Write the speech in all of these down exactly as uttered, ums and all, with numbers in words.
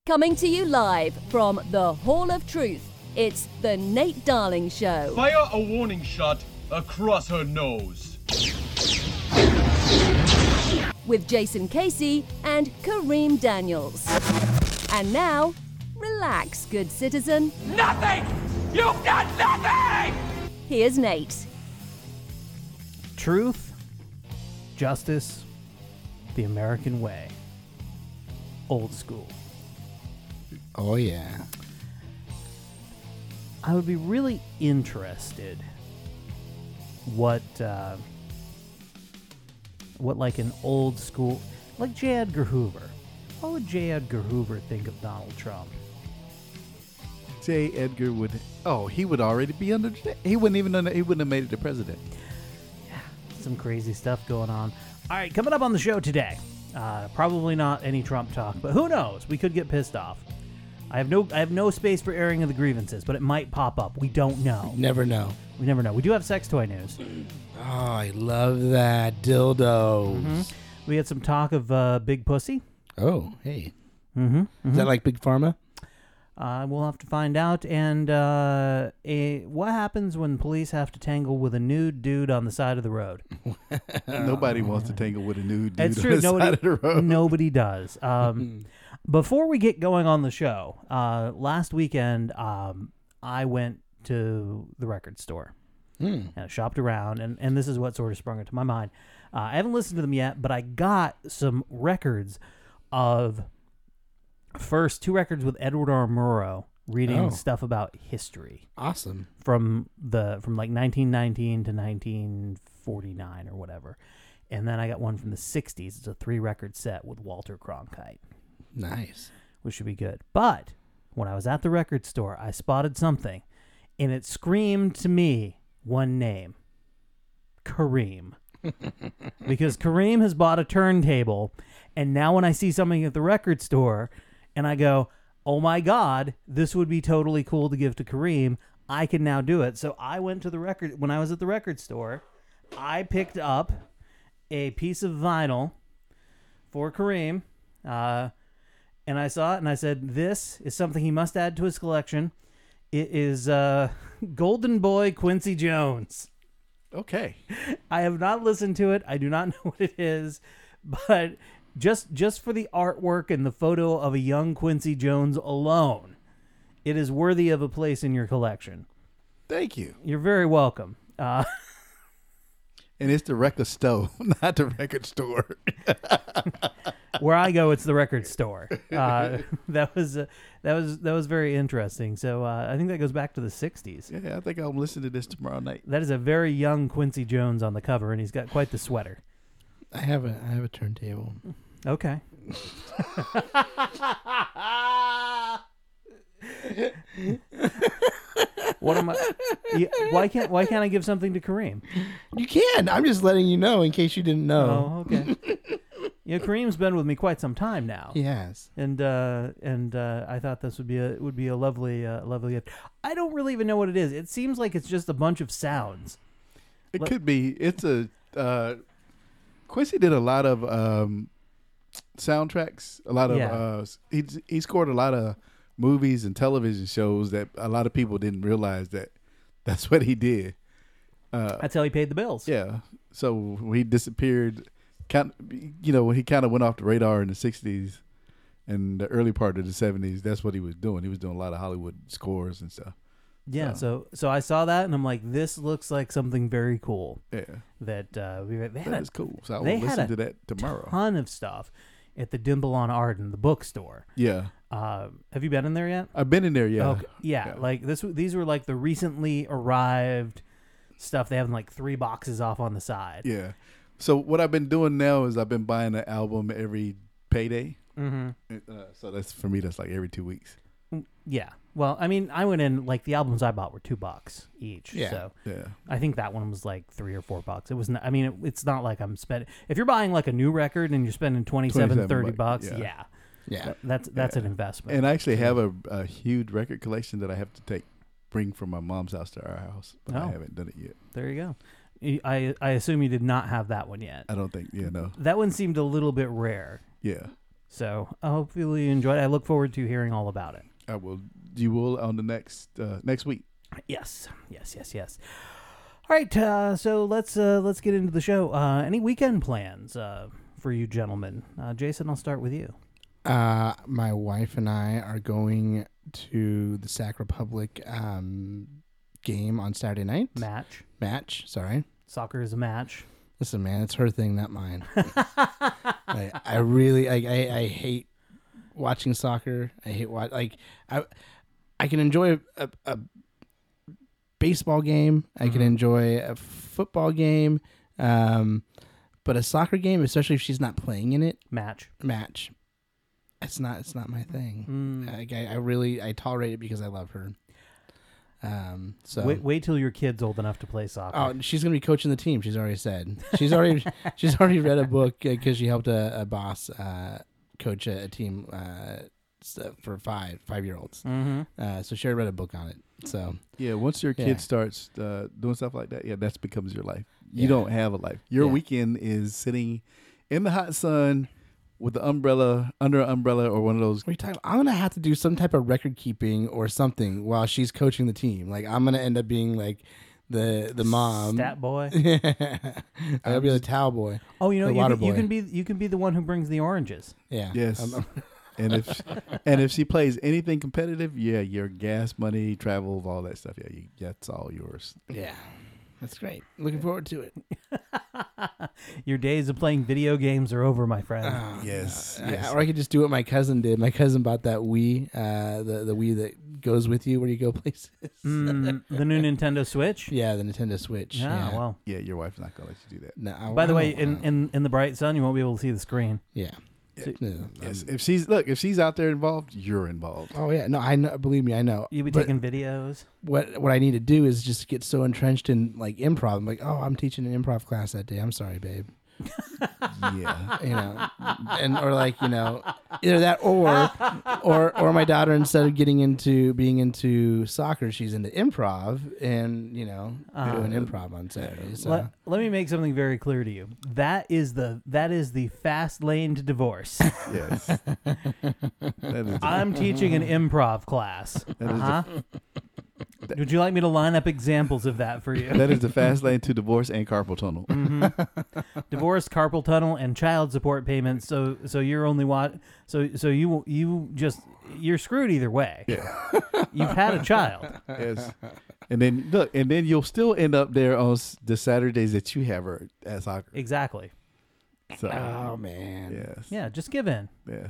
Coming to you live from the Hall of Truth, it's the Nate Darling Show. Fire a warning shot across her nose. With Jason Casey and Kareem Daniels. And now, relax, good citizen. Nothing! You've done nothing! Here's Nate. Truth, justice, the American way. Old school. Oh, yeah. I would be really interested what, uh, what like an old school, like J. Edgar Hoover. What would J. Edgar Hoover think of Donald Trump? J. Edgar would, oh, he would already be under, he wouldn't even, under, he wouldn't have made it the president. Yeah, some crazy stuff going on. All right, coming up on the show today, uh, probably not any Trump talk, but who knows? We could get pissed off. I have no I have no space for airing of the grievances, but it might pop up. We don't know. Never know. We never know. We do have sex toy news. Oh, I love that. Dildos. Mm-hmm. We had some talk of uh, Big Pussy. Oh, hey. Mm-hmm. Mm-hmm. Is that like Big Pharma? Uh, we'll have to find out. And uh, a, what happens when police have to tangle with a nude dude on the side of the road? Nobody wants to tangle with a nude dude It's on true. the Nobody, side of the road. Nobody does. Um, before we get going on the show, uh, last weekend um, I went to the record store Mm. and I shopped around, and, and this is what sort of sprung into my mind. Uh, I haven't listened to them yet, but I got some records of first two records with Edward R. Murrow reading Oh. stuff about history Awesome. from the from like nineteen nineteen to nineteen forty-nine or whatever. And then I got one from the sixties. It's a three record set with Walter Cronkite, Nice. which should be good. But when I was at the record store, I spotted something, and it screamed to me one name: Kareem. Because Kareem has bought a turntable, and now when I see something at the record store and I go, oh my God, this would be totally cool to give to Kareem, I can now do it. So I went to the record, when I was at the record store, I picked up a piece of vinyl for Kareem, uh, and I saw it and I said, this is something he must add to his collection. It is uh, Golden Boy Quincy Jones. Okay. I have not listened to it. I do not know what it is, but just just for the artwork and the photo of a young Quincy Jones alone, it is worthy of a place in your collection. Thank you. You're very welcome. Uh, And it's the record store, not the record store. where I go, it's the record store. Uh, that was uh, that was that was very interesting. So uh, I think that goes back to the sixties. Yeah, I think I'll listen to this tomorrow night. That is a very young Quincy Jones on the cover, and he's got quite the sweater. I have a I have a turntable. Okay. What am I? You, why can't Why can't I give something to Kareem? You can. I'm just letting you know in case you didn't know. Oh, okay. You know, Kareem's been with me quite some time now. Yes. And uh, and uh, I thought this would be a would be a lovely uh, lovely gift. I don't really even know what it is. It seems like it's just a bunch of sounds. It Let- could be. It's a uh, Quincy did a lot of um, soundtracks. A lot of Yeah. uh, he he scored a lot of movies and television shows that a lot of people didn't realize that that's what he did. Uh, That's how he paid the bills. yeah. So when he disappeared, kind you know, when he kind of went off the radar in the sixties and the early part of the seventies, that's what he was doing. He was doing a lot of Hollywood scores and stuff. Yeah. So so I saw that and I'm like, this looks like something very cool. Yeah. That uh, we they had That a is cool. So I will they had listen a to that tomorrow. ton of stuff at the Dimple on Arden, the bookstore. Yeah. Uh, have you been in there yet? I've been in there, yeah. Okay. Yeah, Yeah. like this. These were like the recently arrived stuff. They have like three boxes off on the side. Yeah. So what I've been doing now is I've been buying an album every payday. Mm-hmm. Uh, so that's for me. That's like every two weeks. Yeah. Well, I mean, I went in like the albums I bought were two bucks each. Yeah. So Yeah. I think that one was like three or four bucks. It was. Not, I mean, it, it's not like I'm spending. If you're buying like a new record and you're spending twenty-seven, twenty-seven thirty buck- bucks, yeah. yeah. Yeah. That- That's that's Yeah. an investment. And I actually have a, a huge record collection that I have to take, bring from my mom's house to our house, but I Oh. haven't done it yet. There you go. You- I I assume you did not have that one yet. I don't think. Yeah. No. That one seemed a little bit rare. Yeah. So I hope you enjoyed it. I look forward to hearing all about it. I will. You will on the next uh, next week. Yes, yes, yes, yes. All right, uh, so let's uh, let's get into the show. Uh, any weekend plans uh, for you gentlemen? Uh, Jason, I'll start with you. Uh, my wife and I are going to the Sac Republic um, game on Saturday night. Match. Match, sorry. Soccer is a match. Listen, man, it's her thing, not mine. I, I really, I, I, I hate watching soccer. I hate watch like I, I can enjoy a, a baseball game. I can enjoy a football game, um, but a soccer game, especially if she's not playing in it, Match. match. It's not. It's not my thing. Mm. Like, I, I really, I tolerate it because I love her. Um. So Wait, wait till your kid's old enough to play soccer. Oh, she's gonna be coaching the team. She's already said. She's already. she's already read a book because she helped a, a boss uh, coach a, a team uh, for five five year olds. Mm-hmm. Uh, so she already read a book on it. So Yeah, once your kid Yeah. starts uh, doing stuff like that, yeah, that becomes your life. You Yeah. don't have a life. Your Yeah. weekend is sitting in the hot sun with the umbrella, under an umbrella, or one of those. what are you talking about? I'm gonna have to do some type of record keeping or something while she's coaching the team. Like I'm gonna end up being like the the mom. Stat boy. I'll be the towel boy. Oh, you know, The you water can, you boy. can be you can be the one who brings the oranges. Yeah. Yes. I'm- And if and if she plays anything competitive, yeah, your gas money, travel, all that stuff, yeah, you, that's all yours. yeah. That's great. Looking forward to it. Your days of playing video games are over, my friend. Oh, Yes, I- yes. or I could just do what my cousin did. My cousin bought that Wii, uh, the the Wii that goes with you where you go places. Mm, the new Nintendo Switch. Yeah, the Nintendo Switch. Yeah, Yeah. well. Yeah, your wife's not gonna let you do that. No, I- By the I way, don't in, wanna- in in the bright sun, you won't be able to see the screen. yeah. Yeah. No, Yes, um, if she's look, if she's out there involved, you're involved. oh yeah, no, I know. Believe me, I know. You'll be But taking videos. what what I need to do is just get so entrenched in like improv. I'm like, oh, I'm teaching an improv class that day. I'm sorry, babe. Yeah, You know, and or like you know, either that or or or my daughter, instead of getting into being into soccer, she's into improv and you know Uh, doing improv on Saturdays. So. Let, let me make something very clear to you. That is the that is the fast lane to divorce. yes. That is, I'm teaching an improv class. that, is Uh-huh. Would you like me to line up examples of that for the, you? that is the fast lane to divorce and carpal tunnel. Divorce, carpal tunnel, and child support payments. So so you're only what? So so you you just you're screwed either way. Yeah. You've had a child. Yes. And then look, and then you'll still end up there on s- the Saturdays that you have her at soccer. Exactly. So, Oh man, yes. Yeah. Just give in. Yeah.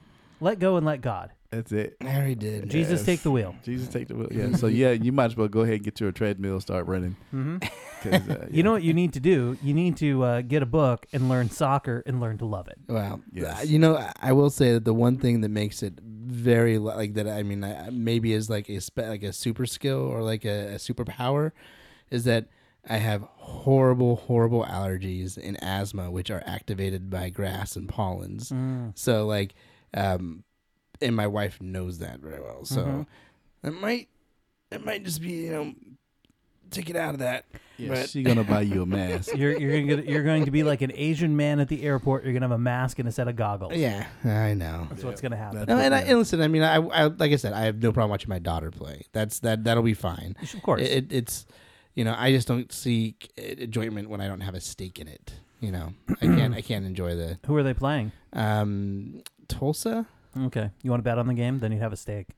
Let go and let God. That's it. I already did. Jesus, Yes. take the wheel. Jesus take the wheel. Yeah. So yeah, you might as well go ahead and get you a treadmill, start running. hmm 'Cause, uh, You know what you need to do? You need to uh, get a book and learn soccer and learn to love it. Well, Yes. uh, you know, I- I will say that the one thing that makes it very li- like that. I mean, I, maybe is like a spe- like a super skill or like a, a superpower, is that I have horrible, horrible allergies and asthma, which are activated by grass and pollens. Mm. So like, um, and my wife knows that very well. So Mhm. it might, it might just be you know, take it out of that. yeah, But- she's gonna buy you a mask. You're you're going to you're going to be like an Asian man at the airport. You're going to have a mask and a set of goggles. Yeah, I know. That's what's going to happen. That's No, what- and, I, yeah. and listen, I mean, I, I like I said, I have no problem watching my daughter play. That's that that'll be fine. Of course. It, it, it's, you know, I just don't see enjoyment when I don't have a stake in it. You know, I can't I can't enjoy the Who are they playing? um Tulsa. Okay. You want to bet on the game? Then you'd have a stake.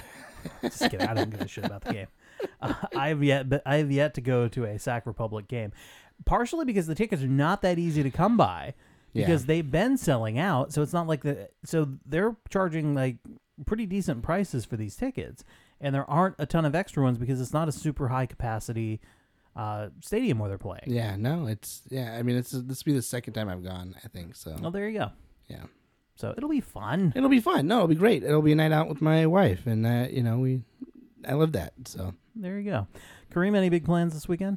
Just kidding. I don't give a shit about the game. Uh, I've yet, but I've yet to go to a Sac Republic game, partially because the tickets are not that easy to come by, because Yeah. they've been selling out. So it's not like the so they're charging like pretty decent prices for these tickets, and there aren't a ton of extra ones because it's not a super high capacity uh, stadium where they're playing. Yeah, no, it's yeah. I mean, it's this will be the second time I've gone. I think so. Oh, there you go. Yeah, So it'll be fun. it'll be fun. No, it'll be great. It'll be a night out with my wife, and uh, you know, we, I love that. So There you go. Kareem, any big plans this weekend?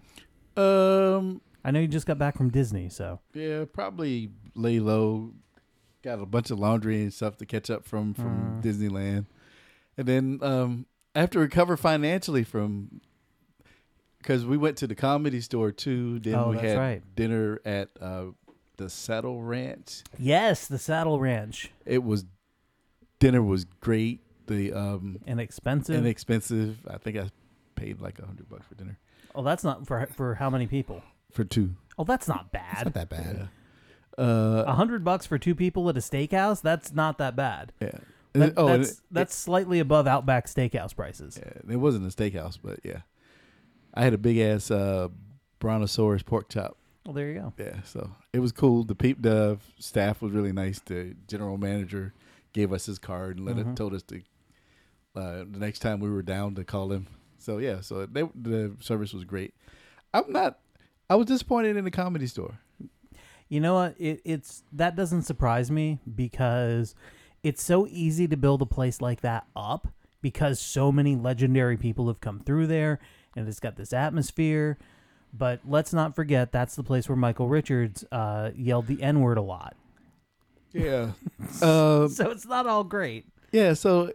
Um. I know you just got back from Disney, so Yeah, probably lay low. Got a bunch of laundry and stuff to catch up from from Disneyland, and then um, I have to recover financially from because we went to the Comedy Store too. Then Oh, we that's had right. dinner at uh, the Saddle Ranch. Yes, the Saddle Ranch. It was dinner was great. The um Inexpensive. inexpensive. I think I paid like a hundred bucks for dinner oh, that's not for for how many people? for two. Oh, that's not It's bad. not that bad. Uh, A hundred bucks for two people at a steakhouse? That's not that bad. yeah. That- oh, and that's it, that's slightly above Outback Steakhouse prices. yeah, it wasn't a steakhouse, but yeah, I had a big ass uh, Brontosaurus pork chop. Well, there you go. Yeah, so it was cool. The peop, the staff was really nice. The general manager gave us his card and let Mhm. it told us to uh, the next time we were down to call him. So yeah, so they, the service was great. I'm not. I was disappointed in the Comedy Store. You know what? It, it's that doesn't surprise me because it's so easy to build a place like that up because so many legendary people have come through there and it's got this atmosphere. But let's not forget that's the place where Michael Richards uh, yelled the N-word a lot. Yeah. um, So it's not all great. yeah. So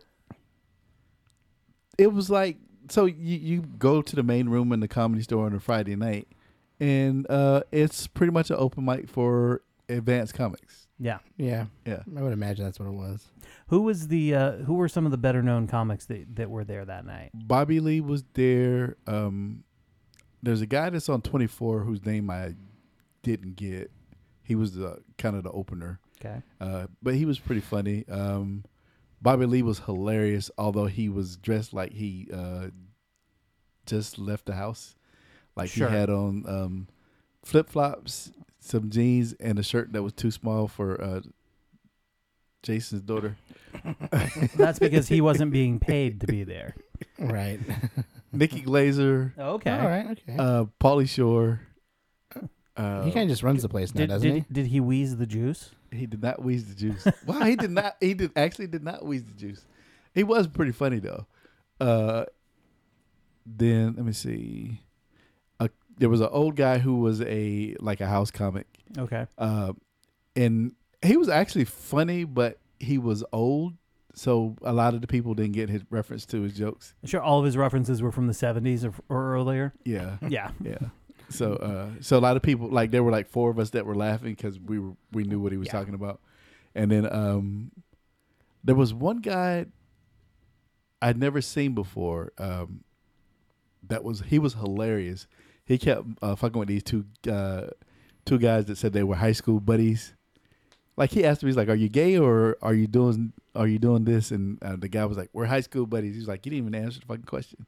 it was like so you you go to the main room in the Comedy Store on a Friday night, and uh, it's pretty much an open mic for advanced comics. Yeah. Yeah. Yeah. I would imagine that's what it was. Who was the uh, who were some of the better known comics that, that were there that night? Bobby Lee was there. Um, there's a guy that's on twenty-four whose name I didn't get. He was the kind of the opener, Okay. uh, but he was pretty funny. Um, Bobby Lee was hilarious, although he was dressed like he uh, just left the house. Like Sure. he had on um, flip flops, some jeans, and a shirt that was too small for uh, Jason's daughter. That's because he wasn't being paid to be there. Right. Nikki Glazer, Okay. All right. Okay. uh, Pauly Shore. Uh, he kind of just runs the place now, Did, doesn't did, did he wheeze the juice? He did not wheeze the juice. Wow, he did not. He did actually did not wheeze the juice. He was pretty funny though. Uh, then let me see. Uh, there was an old guy who was a like a house comic, Okay. uh, and he was actually funny, but he was old, so a lot of the people didn't get his reference to his jokes. Sure, all of his references were from the seventies or, or earlier. Yeah, Yeah. yeah. So, uh, so a lot of people like there were like four of us that were laughing because we were we knew what he was Yeah. talking about, and then um, there was one guy I'd never seen before. Um, that was he was hilarious. He kept uh, fucking with these two uh, two guys that said they were high school buddies. Like he asked me, he's like, "Are you gay or are you doing are you doing this?" And uh, the guy was like, "We're high school buddies." He's like, "You didn't even answer the fucking question."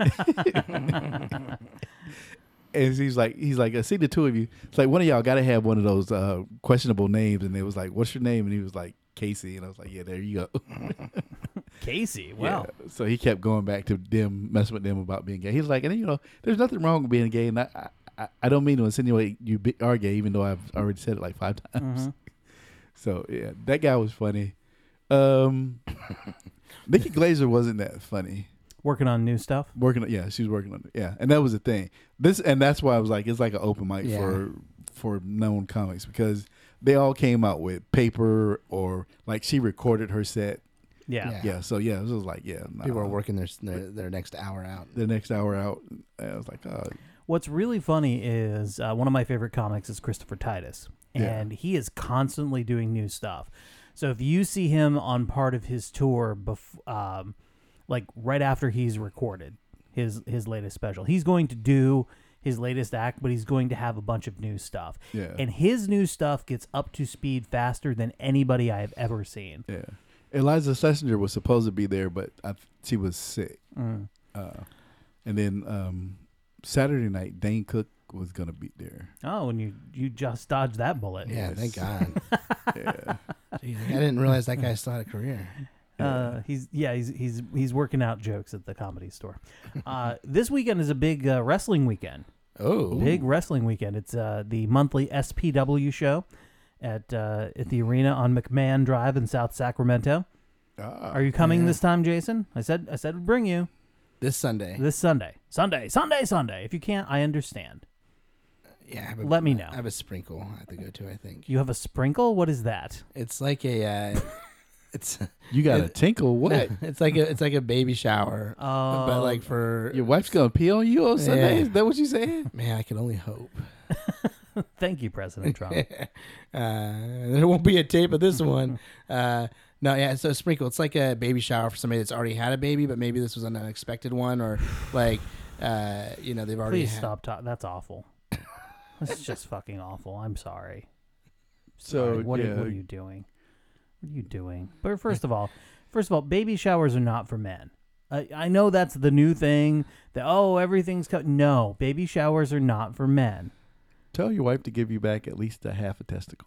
And he's like, he's like, I see the two of you. It's like one of y'all got to have one of those uh, questionable names. And it was like, what's your name? And he was like, Casey. And I was like, yeah, there you go. Casey. Wow. Yeah. So he kept going back to them, messing with them about being gay. He's like, and you know, there's nothing wrong with being gay. And I, I, I don't mean to insinuate you be, are gay, even though I've already said it like five times. Mhm. So yeah, that guy was funny. Um, Nikki Glazer wasn't that funny. Working on new stuff. Working, on, yeah, she was working on it, yeah, and that was the thing. This, and that's why I was like, it's like an open mic Yeah. for for known comics because they all came out with paper or like she recorded her set. Yeah. Yeah. Yeah, so yeah, it was like, yeah, nah. People are working their, their their next hour out. the next hour out. And I was like, oh, What's really funny is uh, one of my favorite comics is Christopher Titus, Yeah. and he is constantly doing new stuff. So if you see him on part of his tour, bef- um, like right after he's recorded his his latest special, he's going to do his latest act, but he's going to have a bunch of new stuff. Yeah. And his new stuff gets up to speed faster than anybody I have ever seen. yeah. Eliza Schlesinger was supposed to be there, but I, she was sick. Mm. Uh, and then um, Saturday night, Dane Cook was gonna be there. Oh, and you you just dodged that bullet. Yeah, Yes. thank God. Yeah. Jeez, I didn't realize that guy still had a career. Uh, he's yeah he's he's he's working out jokes at the Comedy Store. Uh, this weekend is a big uh, wrestling weekend. Oh, Big wrestling weekend. It's uh, the monthly S P W show at uh, at the arena on McMahon Drive in South Sacramento. Ah, Are you coming yeah. this time, Jason? I said I said I'd bring you this Sunday. this Sunday. Sunday, Sunday, Sunday. If you can't, I understand. Yeah, I have a, Let me know. I have a sprinkle I have to go to. I think You have a sprinkle? What is that? it's like a. Uh, it's you got a it- tinkle? What? it's like a it's like a baby shower, Oh, but like for Your wife's gonna pee on you on Sunday? Yeah. Is that what you saying? man, I can only hope. Thank you, President Trump. uh, there won't be a tape of this one. Uh, no, yeah, so sprinkle. It's like a baby shower for somebody that's already had a baby, but maybe this was an unexpected one, or like, uh, you know, they've already. Please had... stop talking. That's awful. That's just fucking awful. I'm sorry. So Sorry. What, yeah. are, what are you doing? What are you doing? But first of all, first of all, baby showers are not for men. I, I know that's the new thing. That oh, everything's cut. No, baby showers are not for men. Tell your wife to give you back at least a half a testicle.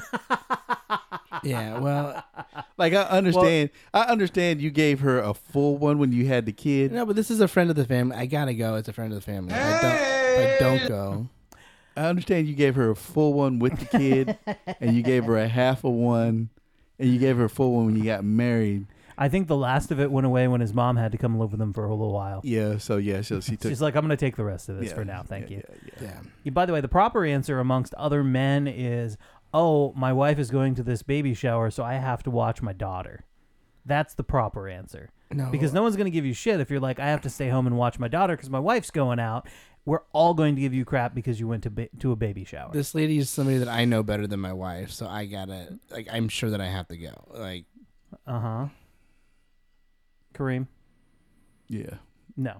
Yeah, well, Like I understand, I understand you gave her a full one when you had the kid. no, but this is a friend of the family. I gotta go. It's a friend of the family. I don't. If I don't go. I understand you gave her a full one with the kid, and you gave her a half of one, and you gave her a full one when you got married. I think the last of it went away when his mom had to come live with him for a little while. Yeah, so yeah, so she took. She's like, I'm going to take the rest of this yeah, for now. Thank yeah, you. Yeah, yeah. Yeah. Yeah, by the way, the proper answer amongst other men is, oh, my wife is going to this baby shower, so I have to watch my daughter. That's the proper answer. No. Because no one's going to give you shit if you're like, I have to stay home and watch my daughter because my wife's going out. We're all going to give you crap because you went to ba- to a baby shower. This lady is somebody that I know better than my wife, so I gotta. Like, I'm sure that I have to go. Like, Uh-huh. Kareem? Yeah. No.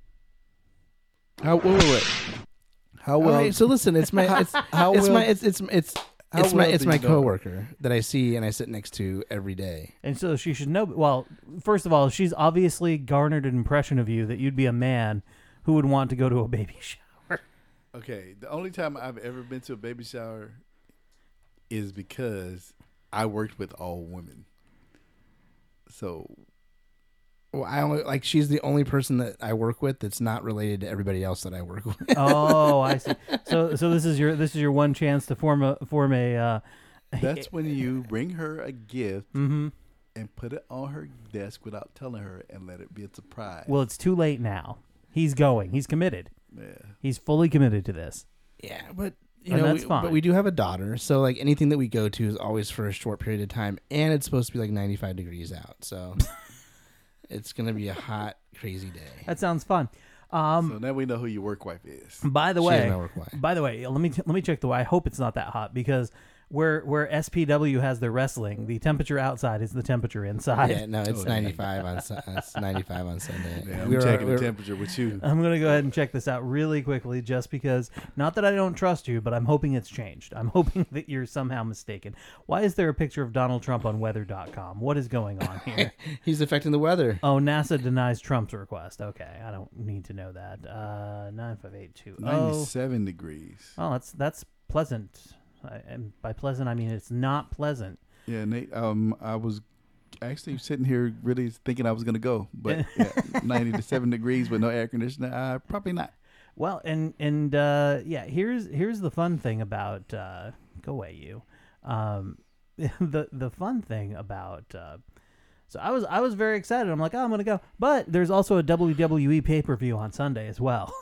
How wait, wait, wait. How well? all right, so listen, it's my it's how it's well- my it's it's it's how it's my well it's do my you know? coworker that I see and I sit next to every day. And so she should know. Well, first of all, she's obviously garnered an impression of you that you'd be a man who would want to go to a baby shower. Okay, the only time I've ever been to a baby shower is because I worked with all women. So Well, I only like she's the only person that I work with that's not related to everybody else that I work with. Oh, I see. So, so this is your this is your one chance to form a form a. Uh, that's when you bring her a gift mm-hmm. and put it on her desk without telling her and let it be a surprise. Well, it's too late now. He's going. He's committed. yeah. He's fully committed to this. Yeah, but you And know, that's we, fine. but we do have a daughter, so like anything that we go to is always for a short period of time, and it's supposed to be like ninety-five degrees out, so it's gonna be a hot, crazy day. That sounds fun. Um, So now we know who your work wife is. by the She is way, my work wife. by the way, let me let me check the. I hope it's not that hot because where where S P W has their wrestling, the temperature outside is the temperature inside. Yeah, no, it's Oh, yeah. ninety-five on Su- it's ninety-five on Sunday. Yeah, I'm We were- checking we the were- temperature with you. I'm going to go ahead and check this out really quickly just because, not that I don't trust you, but I'm hoping it's changed. I'm hoping that you're somehow mistaken. Why is there a picture of Donald Trump on weather dot com? What is going on here? He's affecting the weather. Oh, NASA denies Trump's request. Okay, I don't need to know that. Uh, nine five eight two zero. ninety-seven degrees. Oh, that's, that's pleasant. I, and by pleasant, I mean it's not pleasant. Yeah, Nate. Um, I was actually sitting here really thinking I was gonna go, but yeah, ninety to seven degrees with no air conditioner. Uh, probably not. Well, and and uh, yeah, here's here's the fun thing about uh, go away you. Um, the the fun thing about uh, so I was I was very excited. I'm like, oh, I'm gonna go, but there's also a W W E pay per view on Sunday as well.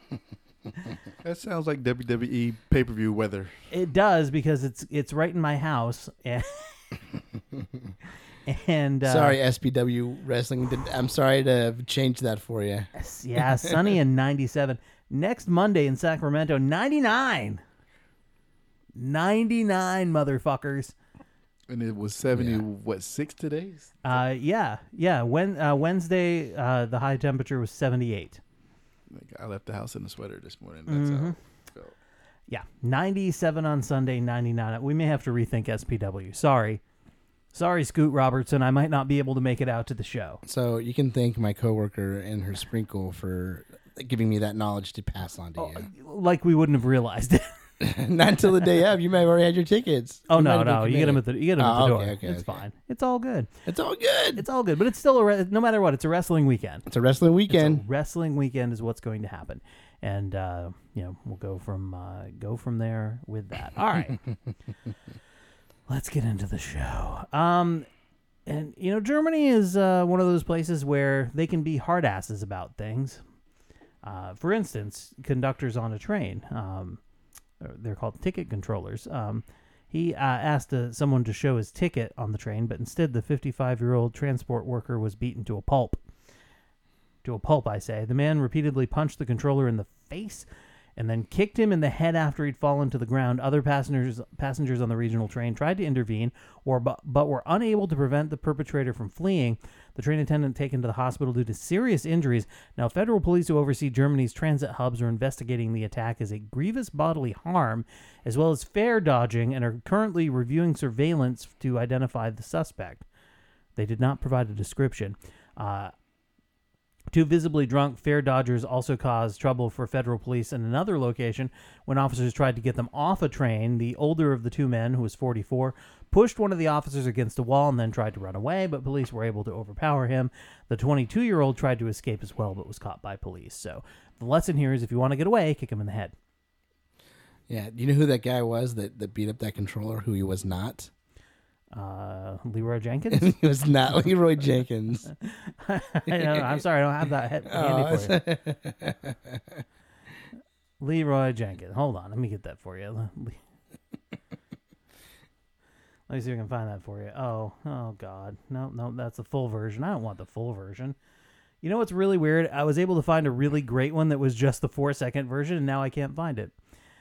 That sounds like W W E pay per view weather. It does because it's it's right in my house, and and uh, Sorry, S P W Wrestling. Did- I'm sorry to change that for you. yeah, sunny and ninety-seven. Next Monday in Sacramento, ninety-nine. ninety-nine, motherfuckers. And it was seventy. Yeah. What six today? Uh, yeah, yeah. When uh, Wednesday, uh, the high temperature was seventy-eight. Like I left the house in a sweater this morning. That's Mm-hmm. how. I felt. Yeah, ninety-seven on Sunday, ninety-nine. We may have to rethink S P W. Sorry, sorry, Scoot Robertson. I might not be able to make it out to the show. So you can thank my coworker and her sprinkle for giving me that knowledge to pass on to Oh, you. like we wouldn't have realized it. Not until the day of. You may have already had your tickets. Oh You might no, have been no, you get them at committed. the you get 'em at the Oh, door. okay, okay, it's okay. fine. It's all good. It's all good. It's all good. But it's still a re- no matter what. It's a wrestling weekend. It's a wrestling It's a weekend. wrestling weekend is what's going to happen, and uh, you know we'll go from uh, go from there with that. All right, let's get into the show. Um, and you know Germany is uh, one of those places where they can be hard asses about things. Uh, for instance, conductors on a train. Um, they're called ticket controllers. Um, he uh, asked uh, someone to show his ticket on the train, but instead the fifty-five-year-old transport worker was beaten to a pulp. To a pulp, I say. The man repeatedly punched the controller in the face and then kicked him in the head after he'd fallen to the ground. Other passengers passengers on the regional train tried to intervene, or but, but were unable to prevent the perpetrator from fleeing. The train attendant taken to the hospital due to serious injuries. Now, federal police who oversee Germany's transit hubs are investigating the attack as a grievous bodily harm, as well as fare dodging, and are currently reviewing surveillance to identify the suspect. They did not provide a description. Uh, Two visibly drunk fare dodgers also caused trouble for federal police in another location when officers tried to get them off a train. The older of the two men, who was forty-four, pushed one of the officers against a wall and then tried to run away, but police were able to overpower him. The twenty-two-year-old tried to escape as well, but was caught by police. So the lesson here is if you want to get away, kick him in the head. Yeah. Do you know who that guy was that, that beat up that controller, who he was not? Uh, Leroy Jenkins? He was not Leroy Jenkins. I don't know. I'm sorry, I don't have that head handy for you. Leroy Jenkins. Hold on, let me get that for you. Let me see if I can find that for you. Oh, oh God. No, no, that's the full version. I don't want the full version. You know what's really weird? I was able to find a really great one that was just the four second version, and now I can't find it.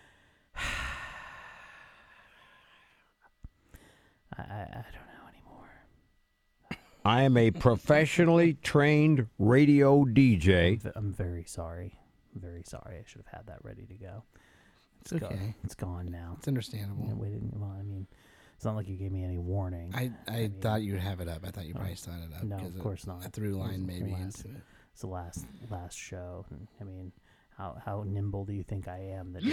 I, I, I don't know anymore. I am a professionally trained radio D J. I'm, I'm very sorry. I'm very sorry. I should have had that ready to go. It's okay. Gone. It's gone now. It's understandable. Yeah, we didn't, well, I mean, it's not like you gave me any warning. I, I, I mean, thought you'd have it up. I thought you probably signed it up. No, because of course not. A through line maybe last, into it. It's the last last show. And, I mean, how how nimble do you think I am? That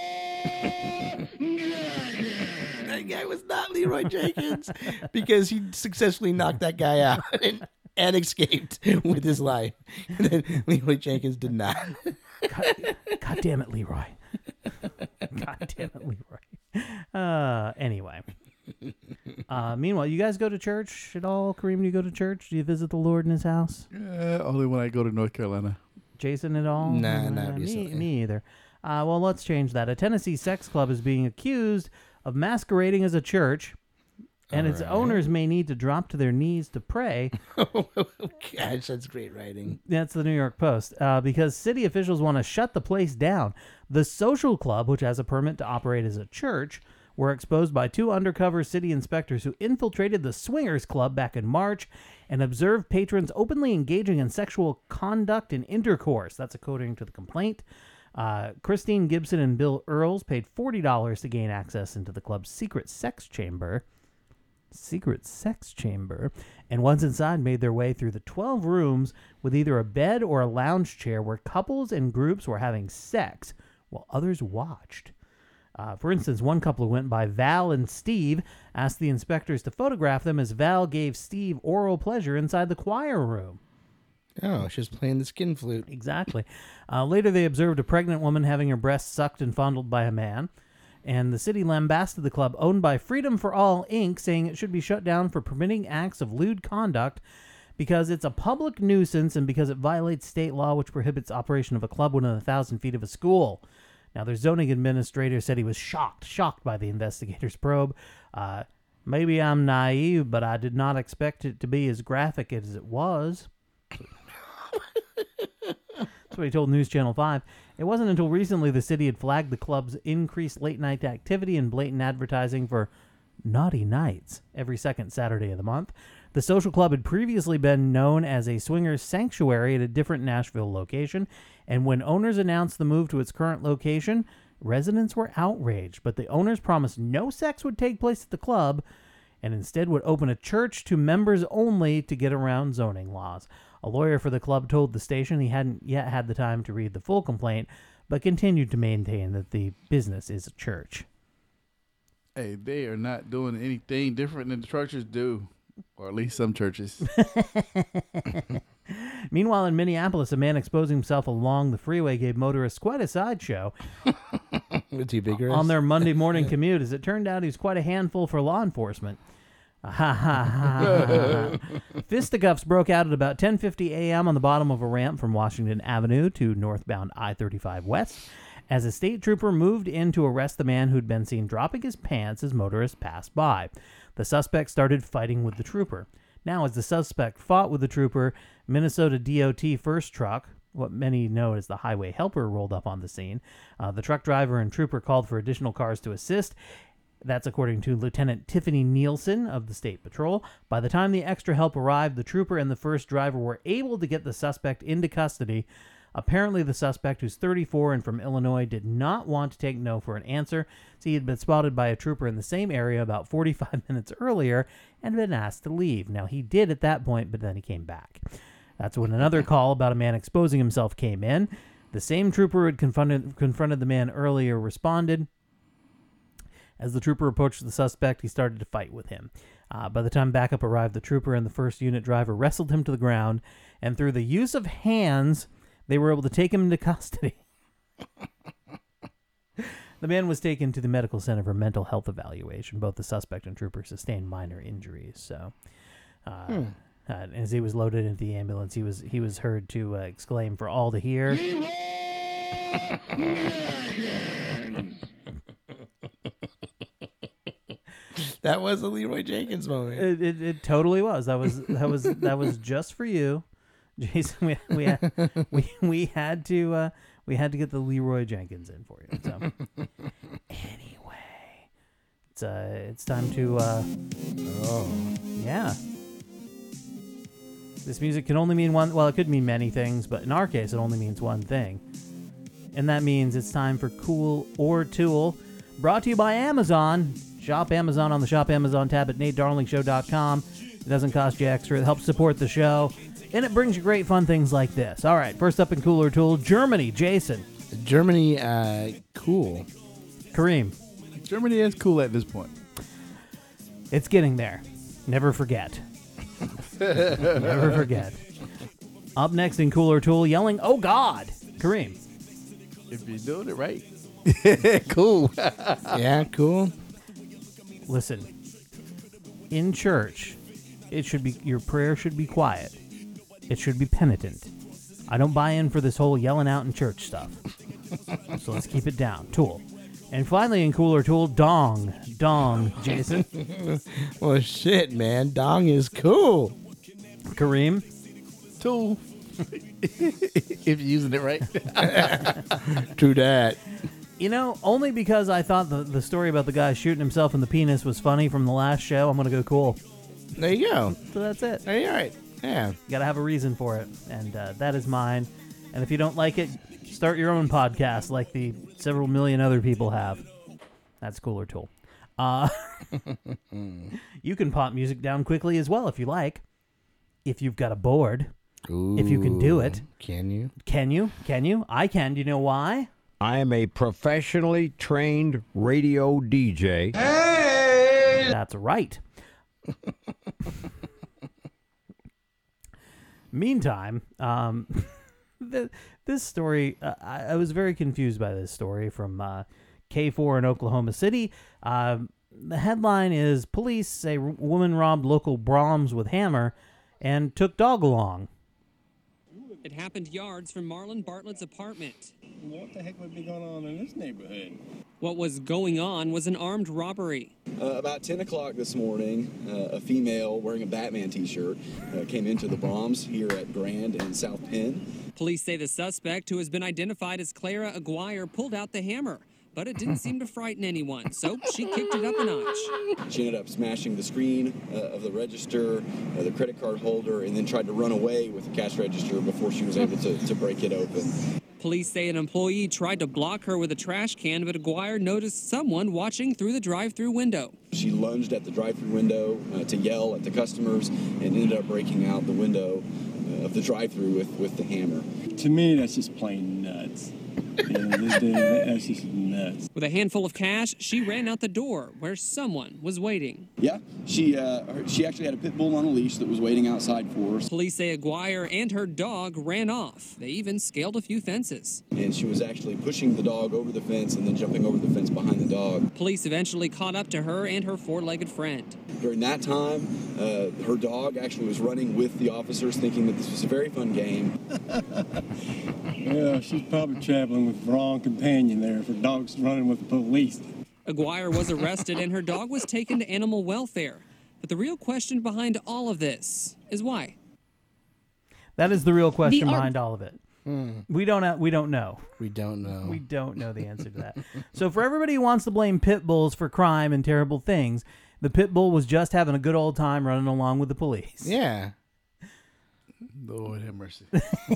That guy was not Leroy Jenkins because he successfully knocked that guy out and, and escaped with his life. And then Leroy Jenkins did not. God, God damn it, Leroy. God damn it, Leroy. Uh, anyway. Uh, meanwhile, you guys go to church at all? Kareem, do you go to church? Do you visit the Lord in his house? Yeah, only when I go to North Carolina. Jason at all? Nah, uh, not me, recently. me either. Uh, well, let's change that. A Tennessee sex club is being accused of masquerading as a church, and All its right. owners may need to drop to their knees to pray. Oh, gosh, that's great writing. That's the New York Post. Uh, because city officials want to shut the place down. The social club, which has a permit to operate as a church, were exposed by two undercover city inspectors who infiltrated the Swingers Club back in March and observed patrons openly engaging in sexual conduct and intercourse. That's according to the complaint. Uh, Christine Gibson and Bill Earls paid forty dollars to gain access into the club's secret sex chamber. Secret sex chamber. And once inside, made their way through the twelve rooms with either a bed or a lounge chair where couples and groups were having sex while others watched. Uh, for instance, one couple who went by Val and Steve asked the inspectors to photograph them as Val gave Steve oral pleasure inside the choir room. Oh, she's playing the skin flute. Exactly. Uh, later, they observed a pregnant woman having her breasts sucked and fondled by a man. And the city lambasted the club owned by Freedom for All, Incorporated, saying it should be shut down for permitting acts of lewd conduct because it's a public nuisance and because it violates state law, which prohibits operation of a club within a thousand feet of a school. Now, their zoning administrator said he was shocked, shocked by the investigators' probe. Uh, maybe I'm naive, but I did not expect it to be as graphic as it was. That's what he told News Channel five. It wasn't until recently the city had flagged the club's increased late-night activity and blatant advertising for naughty nights every second Saturday of the month. The social club had previously been known as a swingers sanctuary at a different Nashville location, and when owners announced the move to its current location, residents were outraged, but the owners promised no sex would take place at the club and instead would open a church to members only to get around zoning laws. A lawyer for the club told the station he hadn't yet had the time to read the full complaint, but continued to maintain that the business is a church. Hey, they are not doing anything different than the churches do, or at least some churches. Meanwhile, in Minneapolis, a man exposing himself along the freeway gave motorists quite a sideshow Was he vigorous? on their Monday morning commute. As it turned out, he was quite a handful for law enforcement. Ha ha ha. Fisticuffs broke out at about ten fifty a.m. on the bottom of a ramp from Washington Avenue to northbound I thirty-five West as a state trooper moved in to arrest the man who'd been seen dropping his pants as motorists passed by. The suspect started fighting with the trooper. Now, as the suspect fought with the trooper, Minnesota D O T first truck, what many know as the highway helper, rolled up on the scene. Uh, the truck driver and trooper called for additional cars to assist. That's according to Lieutenant Tiffany Nielsen of the State Patrol. By the time the extra help arrived, the trooper and the first driver were able to get the suspect into custody. Apparently, the suspect, who's thirty-four and from Illinois, did not want to take no for an answer, so he had been spotted by a trooper in the same area about forty-five minutes earlier and been asked to leave. Now, he did at that point, but then he came back. That's when another call about a man exposing himself came in. The same trooper who had confronted, confronted the man earlier responded. As the trooper approached the suspect, he started to fight with him. Uh, by the time backup arrived, the trooper and the first unit driver wrestled him to the ground, and through the use of hands, they were able to take him into custody. The man was taken to the medical center for mental health evaluation. Both the suspect and trooper sustained minor injuries. So, uh, hmm. uh, as he was loaded into the ambulance, he was he was heard to uh, exclaim for all to hear. That was a Leroy Jenkins moment. It, it, it totally was. That was that was that was just for you, Jason. We we had, we, we had to uh, we had to get the Leroy Jenkins in for you. So anyway, it's uh it's time to uh, oh yeah. This music can only mean one. Well, it could mean many things, but in our case, it only means one thing, and that means it's time for Cool or Tool, brought to you by Amazon. Shop Amazon on the Shop Amazon tab at nate darling show dot com. It doesn't cost you extra. It helps support the show. And it brings you great fun things like this. All right, first up in Cooler Tool, Germany. Jason. Germany, uh, cool. Kareem. Germany is cool at this point. It's getting there. Never forget. Never forget. Up next in Cooler Tool, yelling, "Oh God!" Kareem. If you're doing it right. Cool. Yeah, cool. Listen, in church, it should be your prayer should be quiet. It should be penitent. I don't buy in for this whole yelling out in church stuff. So let's keep it down. Tool. And finally in Cooler Tool, Dong. Dong, Jason. Well, shit, man. Dong is cool. Kareem. Tool. If you're using it right. True that. You know, only because I thought the, the story about the guy shooting himself in the penis was funny from the last show, I'm going to go cool. There you go. So that's it. There you are. Yeah. You got to have a reason for it, and uh, that is mine. And if you don't like it, start your own podcast like the several million other people have. That's Cooler Tool. Uh, you can pop music down quickly as well if you like. If you've got a board. Ooh, if you can do it. Can you? Can you? Can you? I can. Do you know why? I am a professionally trained radio D J. Hey! That's right. Meantime, um, the, this story, uh, I, I was very confused by this story from uh, K four in Oklahoma City. Uh, the headline is, police say woman robbed local Brahms with hammer and took dog along. It happened yards from Marlon Bartlett's apartment. What the heck would be going on in this neighborhood? What was going on was an armed robbery. Uh, about ten o'clock this morning, uh, a female wearing a Batman t-shirt uh, came into the Brahms here at Grand and South Penn. Police say the suspect, who has been identified as Clara Aguirre, pulled out the hammer, but it didn't seem to frighten anyone, so she kicked it up a notch. She ended up smashing the screen uh, of the register, uh, the credit card holder, and then tried to run away with the cash register before she was able to, to break it open. Police say an employee tried to block her with a trash can, but Aguirre noticed someone watching through the drive-through window. She lunged at the drive-through window uh, to yell at the customers and ended up breaking out the window uh, of the drive-through with, with the hammer. To me, that's just plain nuts. You know, this dude, that's just nuts. With a handful of cash, she ran out the door where someone was waiting. Yeah, she uh, she actually had a pit bull on a leash that was waiting outside for us. Police say Aguirre and her dog ran off. They even scaled a few fences. And she was actually pushing the dog over the fence and then jumping over the fence behind the dog. Police eventually caught up to her and her four-legged friend. During that time, uh, her dog actually was running with the officers, thinking that this was a very fun game. Yeah, she's probably traveling with the wrong companion there if her dog's running with the police. Aguirre was arrested and her dog was taken to animal welfare. But the real question behind all of this is why. That is the real question The ar- behind all of it. We don't know. We don't know. We don't know. We don't know the answer to that. So for everybody who wants to blame pit bulls for crime and terrible things, the pit bull was just having a good old time running along with the police. Yeah. Lord have mercy.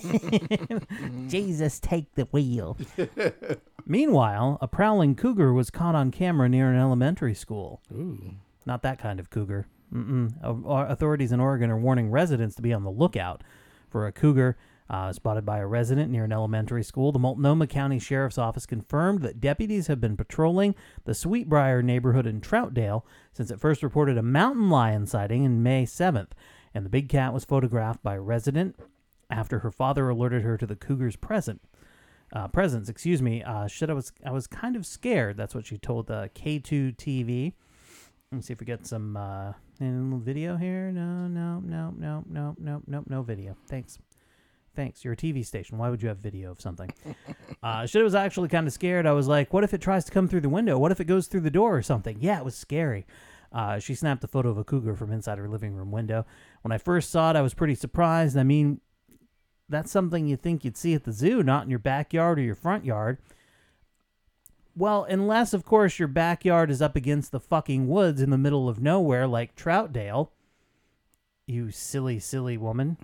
Jesus, take the wheel. Meanwhile, a prowling cougar was caught on camera near an elementary school. Ooh. Not that kind of cougar. Mm-mm. Uh, authorities in Oregon are warning residents to be on the lookout for a cougar uh, spotted by a resident near an elementary school. The Multnomah County Sheriff's Office confirmed that deputies have been patrolling the Sweetbriar neighborhood in Troutdale since it first reported a mountain lion sighting on May seventh. And the big cat was photographed by a resident after her father alerted her to the cougar's present. Uh, presence, excuse me. Uh, shit, I was I was kind of scared. That's what she told the K two T V. Let me see if we get some uh, video here. No, no, no, no, no, no, no, no video. Thanks. Thanks. You're a T V station. Why would you have video of something? uh, shit, I was actually kind of scared. I was like, what if it tries to come through the window? What if it goes through the door or something? Yeah, it was scary. Uh, she snapped a photo of a cougar from inside her living room window. When I first saw it, I was pretty surprised. I mean, that's something you think you'd see at the zoo, not in your backyard or your front yard. Well, unless, of course, your backyard is up against the fucking woods in the middle of nowhere like Troutdale. You silly, silly woman.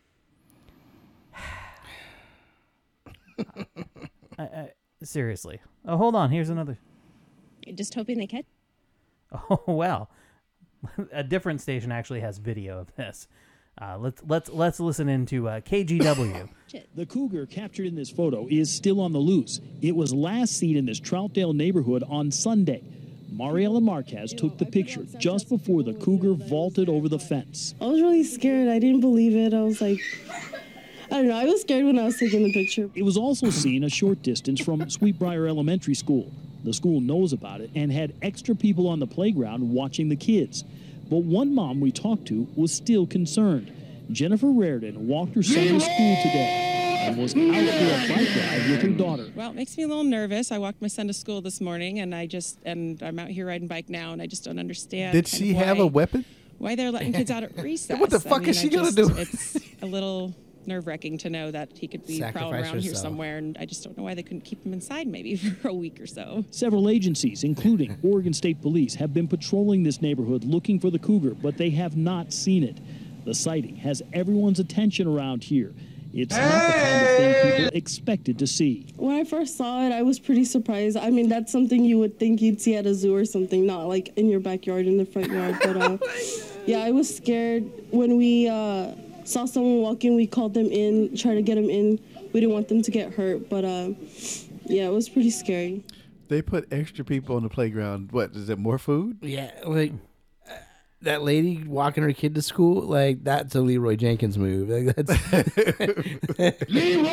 I, I, seriously. Oh, hold on. Here's another. Just hoping they catch. Oh, well. A different station actually has video of this. Uh, let's let's let's listen into uh, K G W. The cougar captured in this photo is still on the loose. It was last seen in this Troutdale neighborhood on Sunday. Mariela Marquez took the picture just before the cougar vaulted over the fence. I was really scared. I didn't believe it. I was like, I don't know. I was scared when I was taking the picture. It was also seen a short distance from Sweetbriar Elementary School. The school knows about it and had extra people on the playground watching the kids. But one mom we talked to was still concerned. Jennifer Raridan walked her son to school today and was out for a bike ride with her daughter. Well, it makes me a little nervous. I walked my son to school this morning, and I just and I'm out here riding bike now, and I just don't understand. Did she have a weapon? Why they're letting kids out at recess? What the fuck I mean, is she I gonna just, do? It's a little nerve-wracking to know that he could be Sacrifice prowling around here herself. somewhere, and I just don't know why they couldn't keep him inside maybe for a week or so. Several agencies, including Oregon State Police, have been patrolling this neighborhood looking for the cougar, but they have not seen it. The sighting has everyone's attention around here. It's not the kind of thing people expected to see. When I first saw it, I was pretty surprised. I mean, that's something you would think you'd see at a zoo or something, not like in your backyard, in the front yard. But uh, yeah, I was scared when we uh, saw someone walking. We called them in, tried to get them in. We didn't want them to get hurt, but uh, yeah, it was pretty scary. They put extra people on the playground. What, is it more food? Yeah, like uh, that lady walking her kid to school, like that's a Leroy Jenkins move. Like, that's Leroy!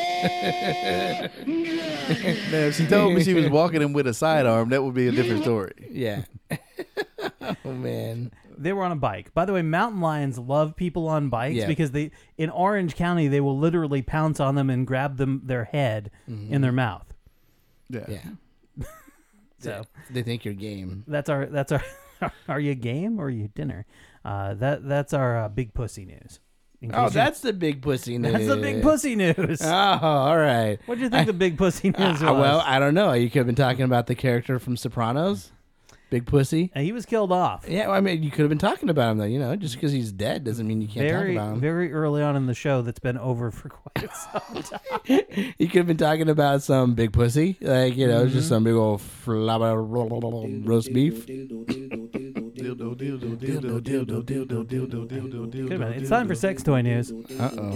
Now, if she told me she was walking him with a sidearm, that would be a different story. Yeah. Oh, man. They were on a bike. By the way, mountain lions love people on bikes Yeah. because they in Orange County they will literally pounce on them and grab them their head Mhm. in their mouth. Yeah. Yeah. So they think you're game. That's our that's our are you game or are you dinner? Uh, that that's our uh, big pussy news. In Oh, case you- that's the big pussy news. That's the big pussy news. Oh, all right. What do you think the big pussy news was? Uh, well, I don't know. You could have been talking about the character from Sopranos, Big Pussy. And he was killed off. Yeah, well, I mean, you could have been talking about him though. You know, just because he's dead doesn't mean you can't very talk about him. very early on in the show that's been over for quite some time. You could have been talking about some big pussy, like you know, Mhm. just some big old flabba roast beef. Dildo, dildo, dildo, dildo, dildo, dildo, dildo, dildo. Good man. It's time for sex toy news. Uh oh.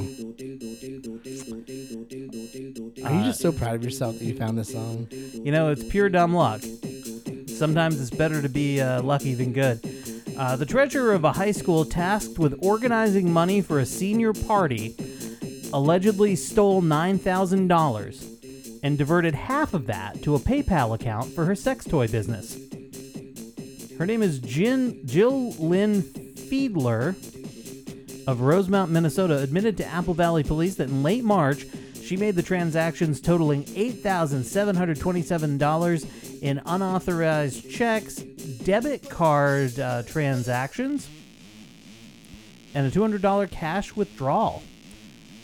Are you just so proud of yourself that you found this song? You know, it's pure dumb luck. Sometimes it's better to be uh, lucky than good. Uh, the treasurer of a high school tasked with organizing money for a senior party allegedly stole nine thousand dollars and diverted half of that to a PayPal account for her sex toy business. Her name is Jin, Jill Lynn Fiedler of Rosemount, Minnesota, admitted to Apple Valley Police that in late March, she made the transactions totaling eight thousand seven hundred twenty-seven dollars in unauthorized checks, debit card uh, transactions, and a two hundred dollars cash withdrawal.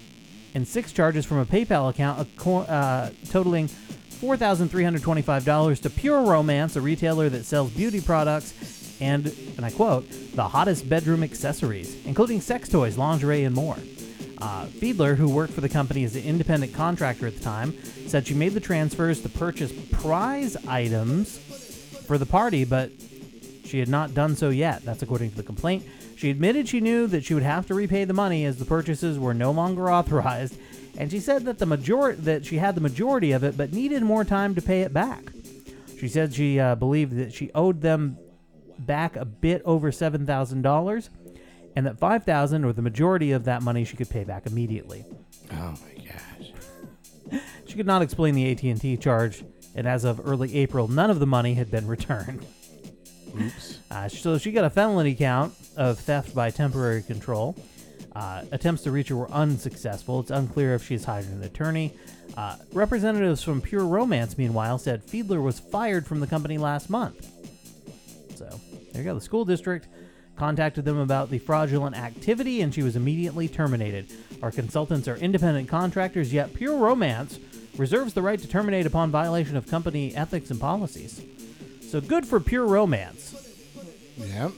and six charges from a PayPal account uh, totaling four thousand three hundred twenty-five dollars to Pure Romance, a retailer that sells beauty products and, and I quote, the hottest bedroom accessories, including sex toys, lingerie, and more. Uh, Fiedler, who worked for the company as an independent contractor at the time, said she made the transfers to purchase prize items for the party, but she had not done so yet. That's according to the complaint. She admitted she knew that she would have to repay the money as the purchases were no longer authorized, and she said that the major- that she had the majority of it, but needed more time to pay it back. She said she uh, believed that she owed them back a bit over seven thousand dollars, and that five thousand dollars, or the majority of that money, she could pay back immediately. Oh my gosh. She could not explain the A T and T charge, and as of early April, none of the money had been returned. Oops. Uh, so she got a felony count of theft by temporary control. Uh, attempts to reach her were unsuccessful. It's unclear if she's hired an attorney. Uh, representatives from Pure Romance, meanwhile, said Fiedler was fired from the company last month. So there you go. The school district contacted them about the fraudulent activity, and she was immediately terminated. Our consultants are independent contractors, yet Pure Romance reserves the right to terminate upon violation of company ethics and policies. So good for Pure Romance. Yep.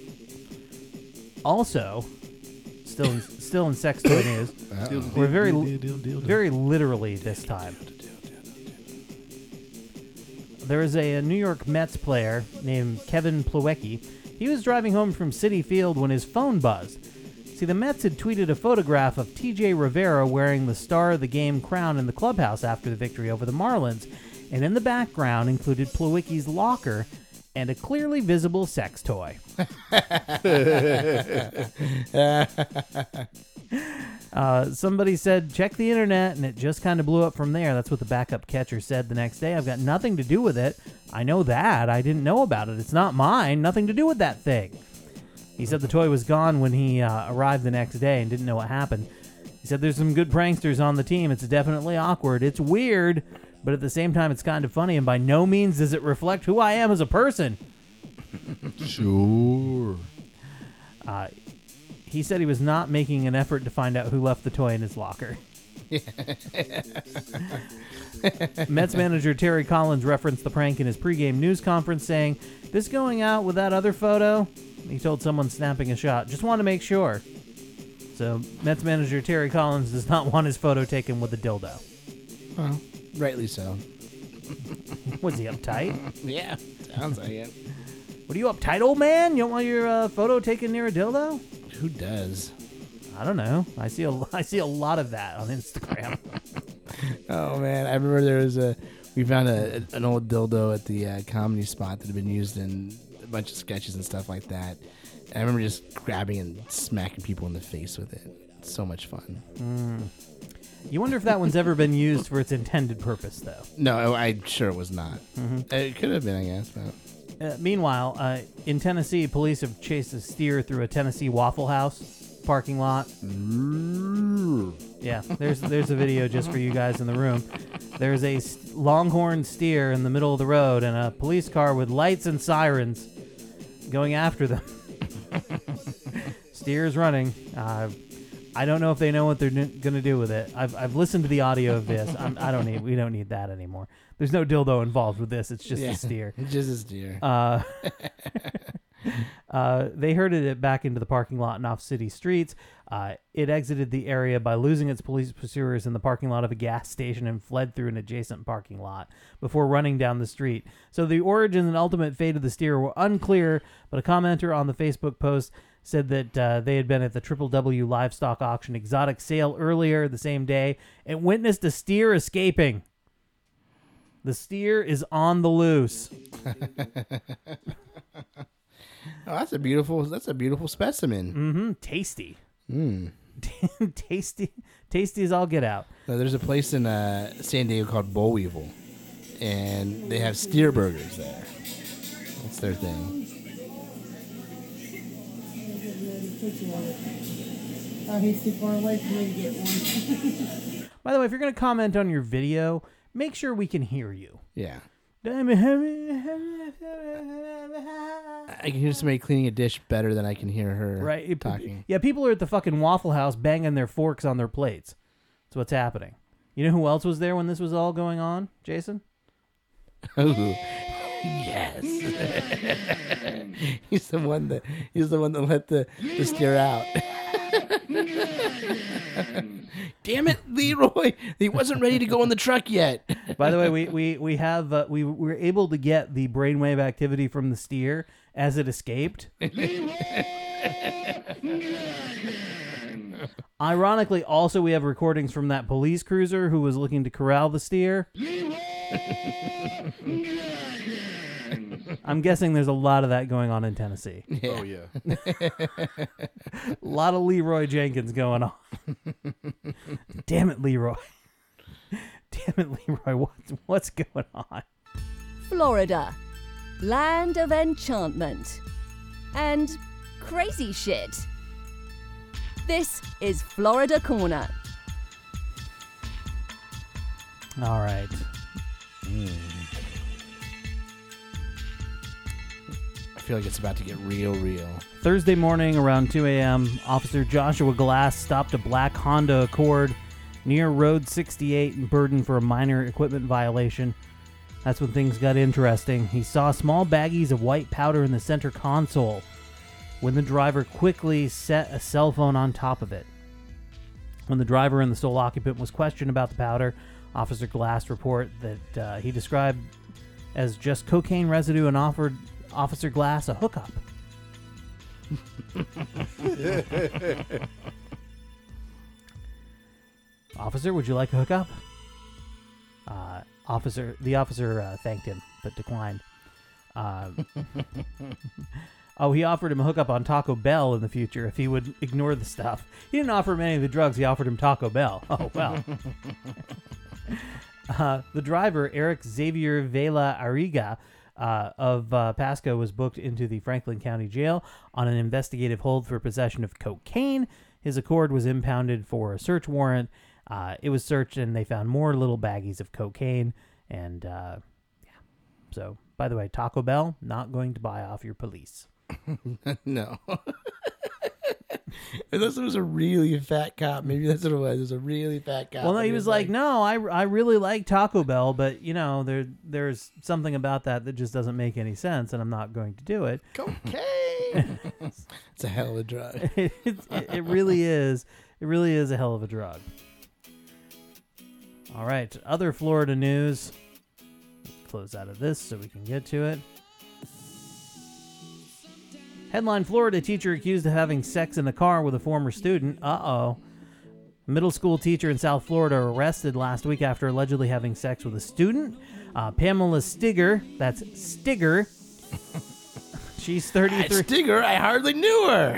Also, still in, still in sex toy news, we're very, very literally this time. There is a, a New York Mets player named Kevin Plawecki. He was driving home from Citi Field when his phone buzzed. See, the Mets had tweeted a photograph of T J Rivera wearing the Star of the Game crown in the clubhouse after the victory over the Marlins, and in the background included Plawecki's locker and a clearly visible sex toy. uh, somebody said, check the internet, and it just kind of blew up from there. That's what the backup catcher said the next day. I've got nothing to do with it. I know that. I didn't know about it. It's not mine. Nothing to do with that thing. He said the toy was gone when he uh, arrived the next day and didn't know what happened. He said there's some good pranksters on the team. It's definitely awkward. It's weird, but at the same time, it's kind of funny, and by no means does it reflect who I am as a person. Sure. Uh, he said he was not making an effort to find out who left the toy in his locker. Mets manager Terry Collins referenced the prank in his pregame news conference, saying, "This going out with that other photo?" He told someone snapping a shot. "Just want to make sure." So Mets manager Terry Collins does not want his photo taken with a dildo. Well, rightly so. Was he uptight? Yeah, sounds like it. What are you uptight, old man? You don't want your uh, photo taken near a dildo? Who does? I don't know. I see a, I see a lot of that on Instagram. Oh man, I remember there was a we found a an old dildo at the uh, comedy spot that had been used in a bunch of sketches and stuff like that. And I remember just grabbing and smacking people in the face with it. It's so much fun. Mm. You wonder if that one's ever been used for its intended purpose, though. No, I'm sure it was not. Mm-hmm. It could have been, I guess. But. Uh, meanwhile, uh, in Tennessee, police have chased a steer through a Tennessee Waffle House parking lot. Yeah, there's there's a video just for you guys in the room. There's a st- longhorn steer in the middle of the road and a police car with lights and sirens going after them. Steer's running. Uh, I don't know if they know what they're n- going to do with it. I've I've listened to the audio of this. I'm, I don't need. We don't need that anymore. There's no dildo involved with this. It's just yeah, a steer. It's just a steer. Uh, uh, they herded it back into the parking lot and off city streets. Uh, it exited the area by losing its police pursuers in the parking lot of a gas station and fled through an adjacent parking lot before running down the street. So the origin and ultimate fate of the steer were unclear, but a commenter on the Facebook post said that uh, they had been at the Triple W Livestock Auction exotic sale earlier the same day and witnessed a steer escaping. The steer is on the loose. Oh, that's a beautiful. That's a beautiful specimen. Mm-hmm. Tasty. Mm. tasty. Tasty as all get out. Uh, there's a place in uh, San Diego called Boll Weevil, and they have steer burgers there. That's their thing. Oh, he's too far away for me to get one. By the way, if you're going to comment on your video, make sure we can hear you. Yeah. I can hear somebody cleaning a dish better than I can hear her right. talking. Yeah, people are at the fucking Waffle House banging their forks on their plates. That's what's happening. You know who else was there when this was all going on, Jason? Ooh. Yes. he's the one that he's the one that let the, the steer out. Damn it, Leroy! He wasn't ready to go in the truck yet. By the way, we we we have uh, we were able to get the brainwave activity from the steer as it escaped. Ironically, also we have recordings from that police cruiser who was looking to corral the steer. I'm guessing there's a lot of that going on in Tennessee. Yeah. Oh, yeah. A lot of Leroy Jenkins going on. Damn it, Leroy. Damn it, Leroy. What's, what's going on? Florida, land of enchantment and crazy shit. This is Florida Corner. All right. Mm. I feel like it's about to get real, real. Thursday morning around two a.m., Officer Joshua Glass stopped a black Honda Accord near Road sixty-eight in Burden for a minor equipment violation. That's when things got interesting. He saw small baggies of white powder in the center console when the driver quickly set a cell phone on top of it. When the driver and the sole occupant was questioned about the powder, Officer Glass reported that uh, he described as just cocaine residue and offered Officer Glass a hookup. Officer, would you like a hookup? Uh, officer, the officer uh, thanked him, but declined. Uh, oh, he offered him a hookup on Taco Bell in the future if he would ignore the stuff. He didn't offer him any of the drugs. He offered him Taco Bell. Oh, well. uh, the driver, Eric Xavier Vela Arriga, Uh, of uh, Pasco, was booked into the Franklin County Jail on an investigative hold for possession of cocaine. His Accord was impounded for a search warrant. Uh, it was searched and they found more little baggies of cocaine. And uh, yeah. So, by the way, Taco Bell, not going to buy off your police. No. Unless it was a really fat cop. Maybe that's what it was. It was a really fat cop. Well, no, he was like, like, no, I, I really like Taco Bell, but, you know, there there's something about that that just doesn't make any sense, and I'm not going to do it. Cocaine! It's a hell of a drug. it, it, it really is. It really is a hell of a drug. All right, other Florida news. Close out of this so we can get to it. Headline: Florida teacher accused of having sex in the car with a former student. Uh-oh. Middle school teacher in South Florida arrested last week after allegedly having sex with a student. Uh, Pamela Stigger. That's Stigger. She's thirty-three. Stigger? I hardly knew her.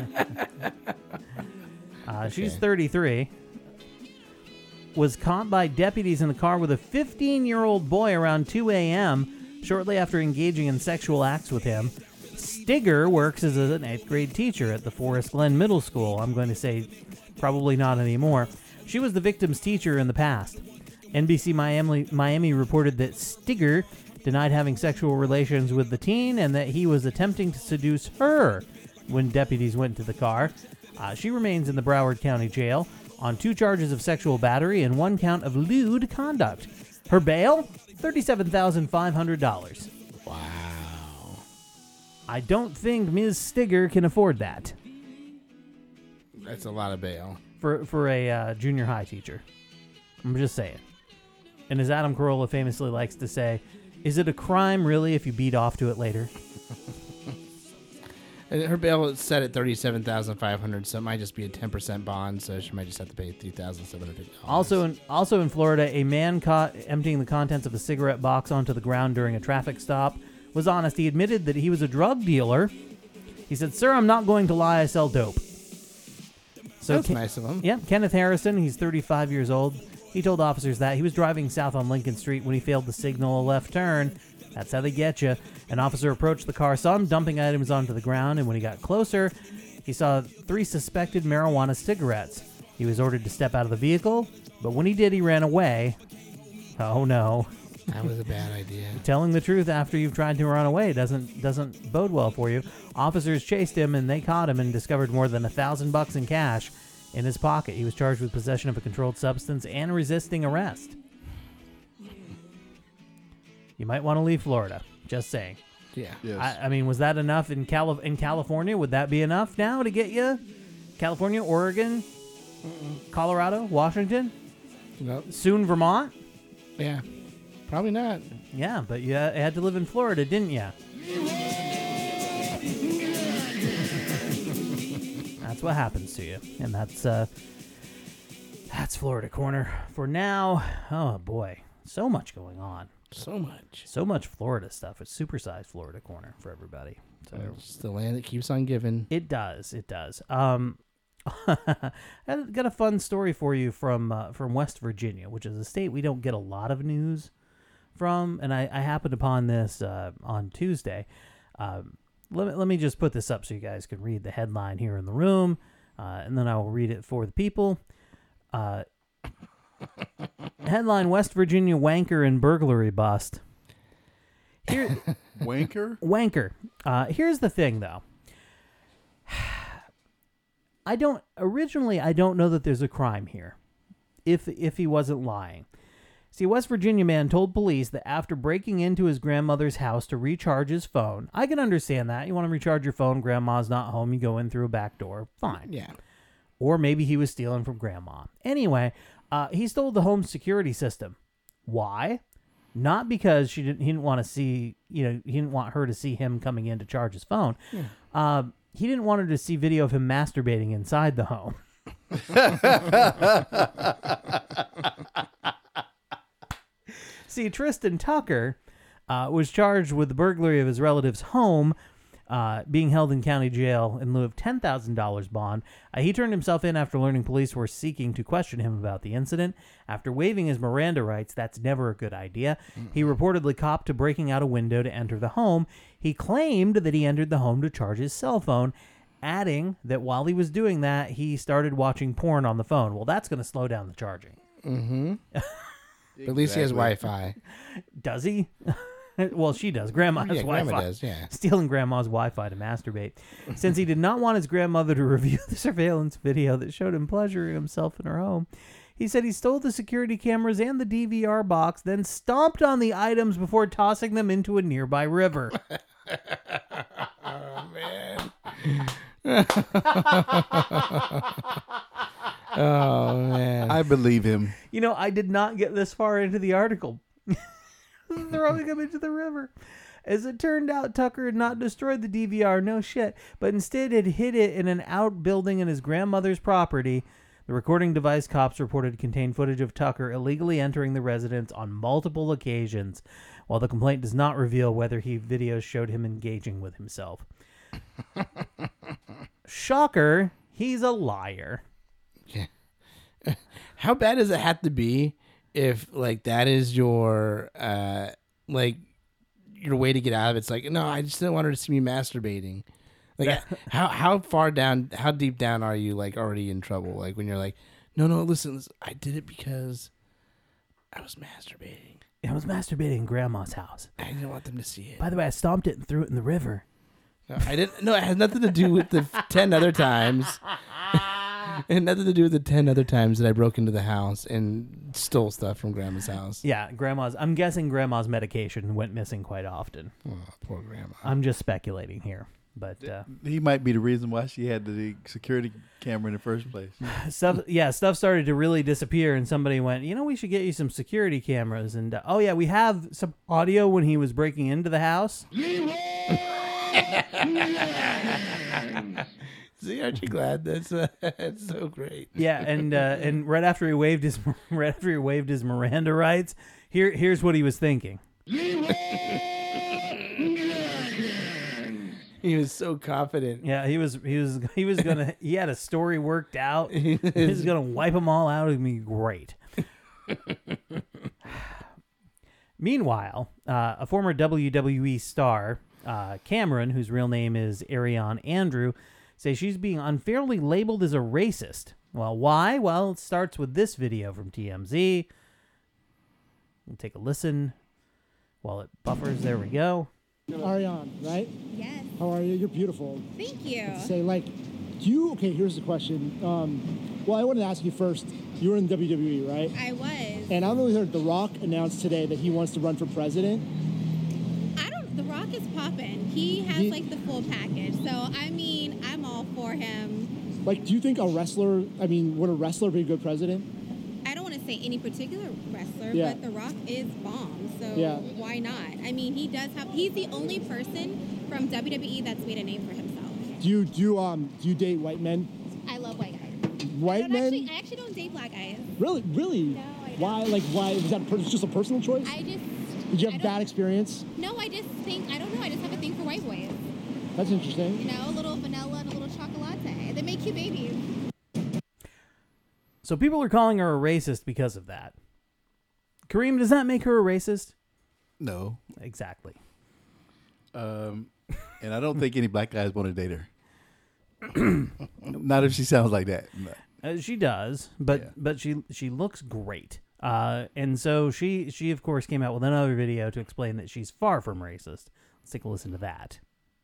uh, she's thirty-three. Was caught by deputies in the car with a fifteen-year-old boy around two a.m. shortly after engaging in sexual acts with him. Stigger works as an eighth grade teacher at the Forest Glen Middle School. I'm going to say probably not anymore. She was the victim's teacher in the past. N B C Miami, Miami reported that Stigger denied having sexual relations with the teen and that he was attempting to seduce her when deputies went to the car. Uh, she remains in the Broward County Jail on two charges of sexual battery and one count of lewd conduct. Her bail? thirty-seven thousand five hundred dollars. Wow. I don't think Miz Stigger can afford that. That's a lot of bail. For for a uh, junior high teacher. I'm just saying. And as Adam Carolla famously likes to say, is it a crime really if you beat off to it later? Her bail is set at thirty-seven thousand five hundred dollars, so it might just be a ten percent bond, so she might just have to pay three thousand seven hundred fifty dollars. Also in, also in Florida, a man caught emptying the contents of a cigarette box onto the ground during a traffic stop was honest. He admitted that he was a drug dealer. He said, "Sir, I'm not going to lie. I sell dope." So That's Ken- nice of him. Yeah, Kenneth Harrison, he's thirty-five years old. He told officers that he was driving south on Lincoln Street when he failed to signal a left turn. That's how they get you. An officer approached the car, saw him dumping items onto the ground, and when he got closer, he saw three suspected marijuana cigarettes. He was ordered to step out of the vehicle, but when he did, he ran away. Oh, no. That was a bad idea. Telling the truth after you've tried to run away doesn't doesn't bode well for you. Officers chased him, and they caught him and discovered more than a thousand bucks in cash. in his pocket. He was charged with possession of a controlled substance and resisting arrest. You might want to leave Florida. Just saying. Yeah. Yes. I, I mean, was that enough in Cali- in California? Would that be enough now to get you? California, Oregon, Mm-mm. Colorado, Washington, nope. Soon Vermont? Yeah. Probably not. Yeah, but you had to live in Florida, didn't you? That's what happens to you. And that's uh, that's Florida Corner for now. Oh, boy. So much going on. So much. So much Florida stuff. It's supersized Florida Corner for everybody. So it's the land that keeps on giving. It does. It does. Um, I got a fun story for you from uh, from West Virginia, which is a state we don't get a lot of news from. And I, I happened upon this uh, on Tuesday. Um, let me, let me just put this up so you guys can read the headline here in the room. Uh, and then I will read it for the people. Uh, headline, West Virginia wanker and burglary bust. Here, wanker? Wanker. Uh, here's the thing, though. I don't, originally, I don't know that there's a crime here. If, if he wasn't lying. See, a West Virginia man told police that after breaking into his grandmother's house to recharge his phone, I can understand that. You want to recharge your phone, grandma's not home, you go in through a back door. Fine. Yeah. Or maybe he was stealing from grandma. Anyway, uh, he stole the home security system. Why? Not because she didn't. He didn't want to see. You know, he didn't want her to see him coming in to charge his phone. Yeah. Uh, he didn't want her to see video of him masturbating inside the home. See, Tristan Tucker uh, was charged with the burglary of his relative's home, uh, being held in county jail in lieu of ten thousand dollars bond. Uh, he turned himself in after learning police were seeking to question him about the incident. After waiving his Miranda rights, that's never a good idea. Mm-hmm. He reportedly copped to breaking out a window to enter the home. He claimed that he entered the home to charge his cell phone, adding that while he was doing that, he started watching porn on the phone. Well, that's going to slow down the charging. Mm-hmm. Exactly. At least he has Wi-Fi. Does he? Well, she does. Grandma has yeah, Wi-Fi. Grandma does, yeah. Stealing grandma's Wi-Fi to masturbate. Since he did not want his grandmother to review the surveillance video that showed him pleasuring himself in her home, he said he stole the security cameras and the D V R box, then stomped on the items before tossing them into a nearby river. Oh, man. Oh, man. I believe him. You know, I did not get this far into the article. Throwing him into the river. As it turned out, Tucker had not destroyed the D V R, no shit, but instead had hid it in an outbuilding in his grandmother's property. The recording device cops reported contained footage of Tucker illegally entering the residence on multiple occasions, while the complaint does not reveal whether he videos showed him engaging with himself. Shocker, he's a liar. Yeah. How bad does it have to be if, like, that is your, uh, like, your way to get out of it? It's like, no, I just didn't want her to see me masturbating. Like, how how far down, how deep down are you, like, already in trouble? Like, when you're like, no, no, listen, listen I did it because I was masturbating. I was masturbating in Grandma's house. I didn't want them to see it. By the way, I stomped it and threw it in the river. No, I didn't. No, it has nothing to do with the ten other times. It had nothing to do with the ten other times that I broke into the house and stole stuff from Grandma's house. Yeah, Grandma's. I'm guessing Grandma's medication went missing quite often. Oh, poor Grandma. I'm just speculating here, but uh, he might be the reason why she had the security camera in the first place. Stuff, yeah, stuff started to really disappear, and somebody went, you know, we should get you some security cameras. And uh, oh yeah, we have some audio when he was breaking into the house. See, aren't you glad? That's uh, that's so great. Yeah, and uh, and right after he waived his right after he waived his Miranda rights, here here's what he was thinking. He was so confident. Yeah, he was he was he was gonna he had a story worked out. He was gonna wipe them all out. It'd be great. Meanwhile, uh, a former W W E star, uh, Cameron, whose real name is Ariane Andrew, says she's being unfairly labeled as a racist. Well, why? Well, it starts with this video from T M Z. We'll take a listen while it buffers. There we go. Ariane, right? Yes. How are you? You're beautiful. Thank you. Say, like, do you, okay, here's the question. Um, Well, I wanted to ask you first. You were in W W E, right? I was. And I only heard The Rock announced today that he wants to run for president. I don't. The Rock is popping. He has He- like the full package. So I mean, I'm all for him. Like, do you think a wrestler? I mean, would a wrestler be a good president? I don't want to say any particular wrestler, Yeah. but The Rock is bomb. So Yeah. why not? I mean, he does have. He's the only person from W W E that's made a name for himself. Do you do you, um do you date white men? I love white guys. White I don't men? Actually, I actually don't date black guys. Really, really? No, I don't. Why? Like, why? Was that per- just a personal choice? I just. Did you I have don't- bad experience? No, I just think I don't know. I just have a thing for white boys. That's interesting. You know, a little vanilla and a little chocolate. They make cute babies. So people are calling her a racist because of that. Kareem, does that make her a racist? No. Exactly. Um, and I don't think any black guys want to date her. Not if she sounds like that. No. Uh, she does, but Yeah. but she she looks great. Uh, and so she she of course came out with another video to explain that she's far from racist. Let's take a listen to that.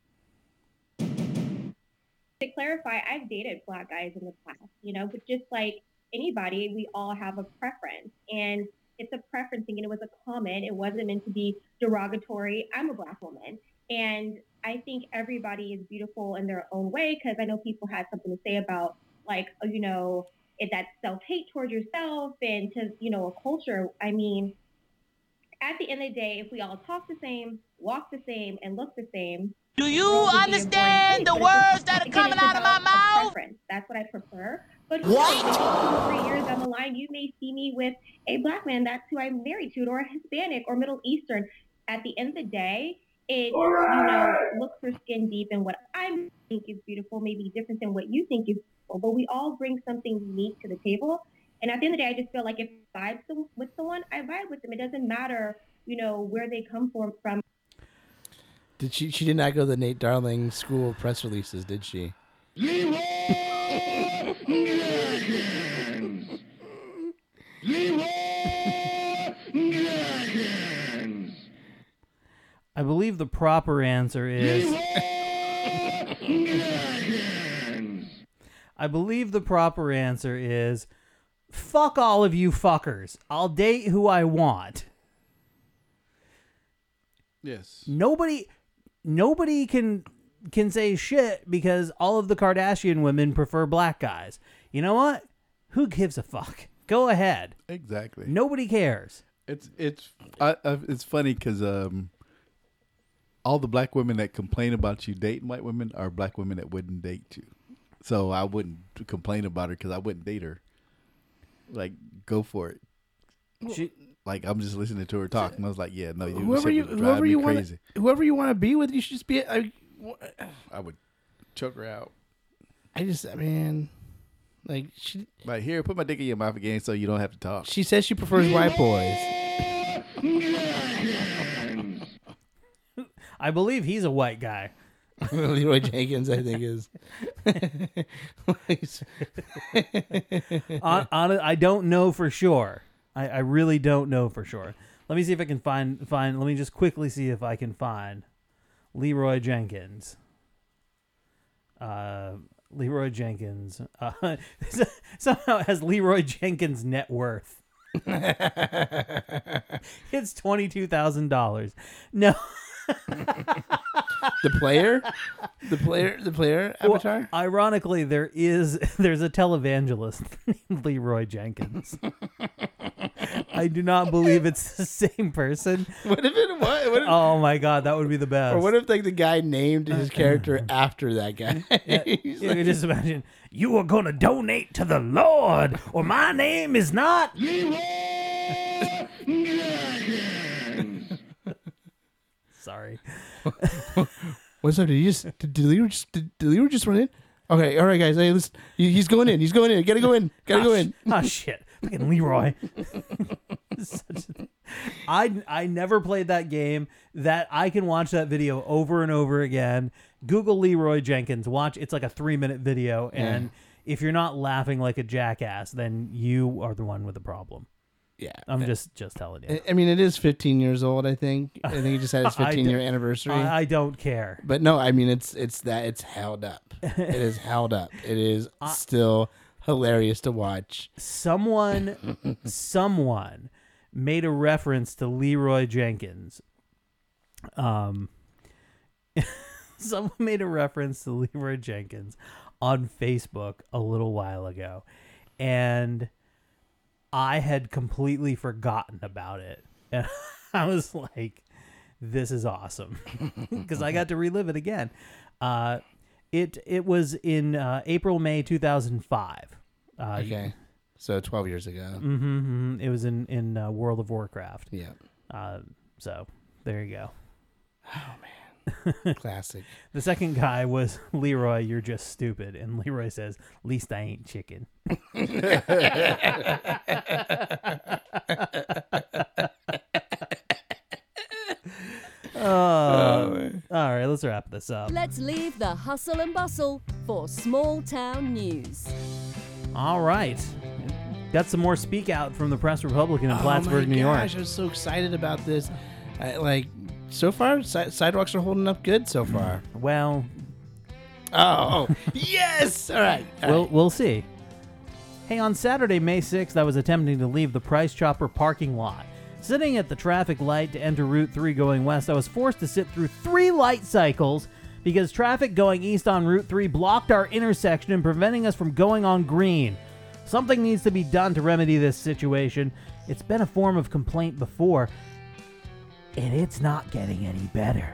To clarify, I've dated black guys in the past, you know, but just like anybody, we all have a preference. And it's a preference thing, and it was a comment. It wasn't meant to be derogatory. I'm a black woman. And I think everybody is beautiful in their own way, because I know people had something to say about, like, oh, you know, if that's self-hate towards yourself and to, you know, a culture. I mean, at the end of the day, if we all talk the same, walk the same, and look the same, Do you world would be a boring understand place. the But it's- words that are again, coming it's out of my about a mouth? preference. That's what I prefer. But What? two or three years down the line, you may see me with a black man. That's who I'm married to, or a Hispanic, or Middle Eastern. At the end of the day, it, you know, looks or skin deep, and what I think is beautiful may be different than what you think is beautiful. But we all bring something unique to the table. And at the end of the day, I just feel like if I vibe some- with someone, I vibe with them. It doesn't matter, you know, where they come from. from. Did she? She did not go to the Nate Darling School of press releases, did she? I believe the proper answer is. I believe the proper answer is, fuck all of you fuckers. I'll date who I want. Yes. Nobody, nobody can can say shit because all of the Kardashian women prefer black guys. You know what? Who gives a fuck? Go ahead. Exactly. Nobody cares. It's it's I, I, it's funny because um, all the black women that complain about you dating white women are black women that wouldn't date you. So I wouldn't complain about her because I wouldn't date her. Like, go for it. She, like I'm just listening to her talk, and I was like, yeah, no, you Whoever you, whoever you want, to, whoever you want to be with, you should just be. I, I would choke her out. I just, I mean, like she. Like, here, put my dick in your mouth again, so you don't have to talk. She says she prefers white boys. I believe he's a white guy. Leroy Jenkins, I think, is. on, on, I don't know for sure. I, I really don't know for sure. Let me see if I can find find. Let me just quickly see if I can find Leroy Jenkins. Uh, Leroy Jenkins uh, somehow has Leroy Jenkins net worth. It's twenty-two thousand dollars. No. The player, the player, the player avatar. Well, ironically, there is there's a televangelist named Leroy Jenkins. I do not believe it's the same person. What if it was? What if, oh my god, that would be the best. Or what if like the guy named his character after that guy? Yeah, He's you like- can just imagine, you are going to donate to the Lord, or my name is not. Sorry. What's up? Did you just did, did Leroy just did, did Leroy just run in? Okay, all right, guys. Hey, listen, he- he's going in. He's going in. Gotta go in. Gotta oh, go in. Oh shit! Fucking Leroy. Such a- I I never played that game. That I can watch that video over and over again. Google Leroy Jenkins. Watch. It's like a three minute video, and Yeah. if you're not laughing like a jackass, then you are the one with the problem. Yeah, I'm just just telling you. I- I mean, it is fifteen years old. I think. I think he just had his I fifteen do- year anniversary. I, I don't care. But no, I mean, it's it's that it's held up. It is held up. It is still hilarious to watch. Someone, someone made a reference to Leroy Jenkins. Um, someone made a reference to Leroy Jenkins on Facebook a little while ago, and I had completely forgotten about it. And I was like, this is awesome, because I got to relive it again. Uh, it it was in uh, April, May two thousand five. Uh, Okay. So twelve years ago. Mm-hmm, mm-hmm. It was in, in uh, World of Warcraft. Yeah. Uh, so there you go. Oh, man. Classic. The second guy was Leroy, you're just stupid. And Leroy says, least I ain't chicken. Uh, Oh, all right, let's wrap this up. Let's leave the hustle and bustle for small town news. All right. Got some more speak out from the Press Republican in Oh Plattsburgh, my New gosh, York. I was so excited about this. I, like, so far, si- sidewalks are holding up good so far. Well, oh, yes! All right. all we'll right. we'll see. Hey, on Saturday, May sixth, I was attempting to leave the Price Chopper parking lot. Sitting at the traffic light to enter Route three going west, I was forced to sit through three light cycles because traffic going east on Route three blocked our intersection and preventing us from going on green. Something needs to be done to remedy this situation. It's been a form of complaint before, and it's not getting any better.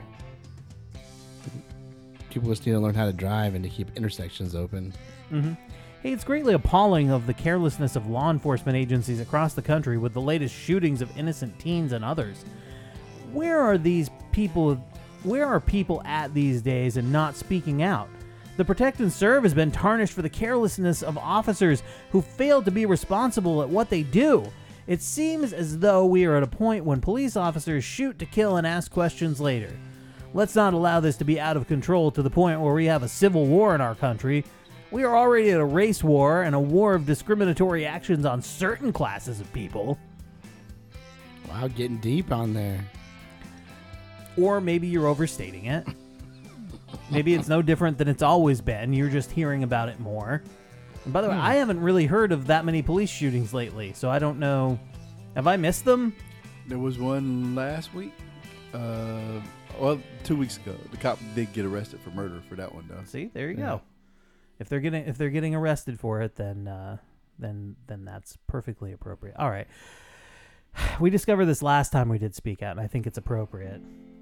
People just need to learn how to drive and to keep intersections open. Mm-hmm. Hey, it's greatly appalling of the carelessness of law enforcement agencies across the country with the latest shootings of innocent teens and others. Where are these people, where are people at these days and not speaking out? The Protect and Serve has been tarnished for the carelessness of officers who failed to be responsible at what they do. It seems as though we are at a point when police officers shoot to kill and ask questions later. Let's not allow this to be out of control to the point where we have a civil war in our country. We are already at a race war and a war of discriminatory actions on certain classes of people. Wow, getting deep on there. Or maybe you're overstating it. Maybe it's no different than it's always been. You're just hearing about it more. And by the way, Hmm. I haven't really heard of that many police shootings lately, so I don't know. Have I missed them? There was one last week. Uh, well, two weeks ago. The cop did get arrested for murder for that one, though. See, there you Yeah. go. If they're getting if they're getting arrested for it, then uh, then then that's perfectly appropriate. All right. We discovered this last time we did Speak Out, and I think it's appropriate.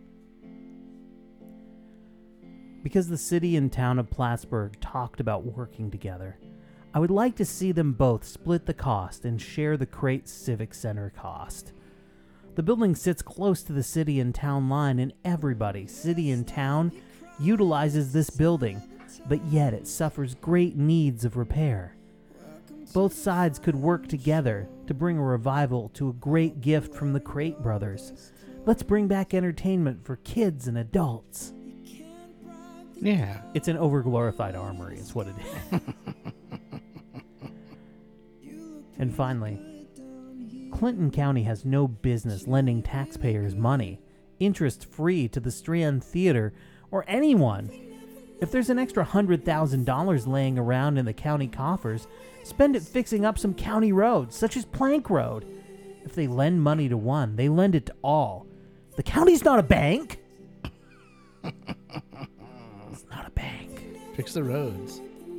Because the city and town of Plattsburgh talked about working together, I would like to see them both split the cost and share the Crate Civic Center cost. The building sits close to the city and town line, and everybody, city and town, utilizes this building, but yet it suffers great needs of repair. Both sides could work together to bring a revival to a great gift from the Crate brothers. Let's bring back entertainment for kids and adults. Yeah. It's an overglorified armory, is what it is. And finally, Clinton County has no business lending taxpayers money, interest-free, to the Strand Theater or anyone. If there's an extra one hundred thousand dollars laying around in the county coffers, spend it fixing up some county roads, such as Plank Road. If they lend money to one, they lend it to all. The county's not a bank. It's not a bank. Fix the roads.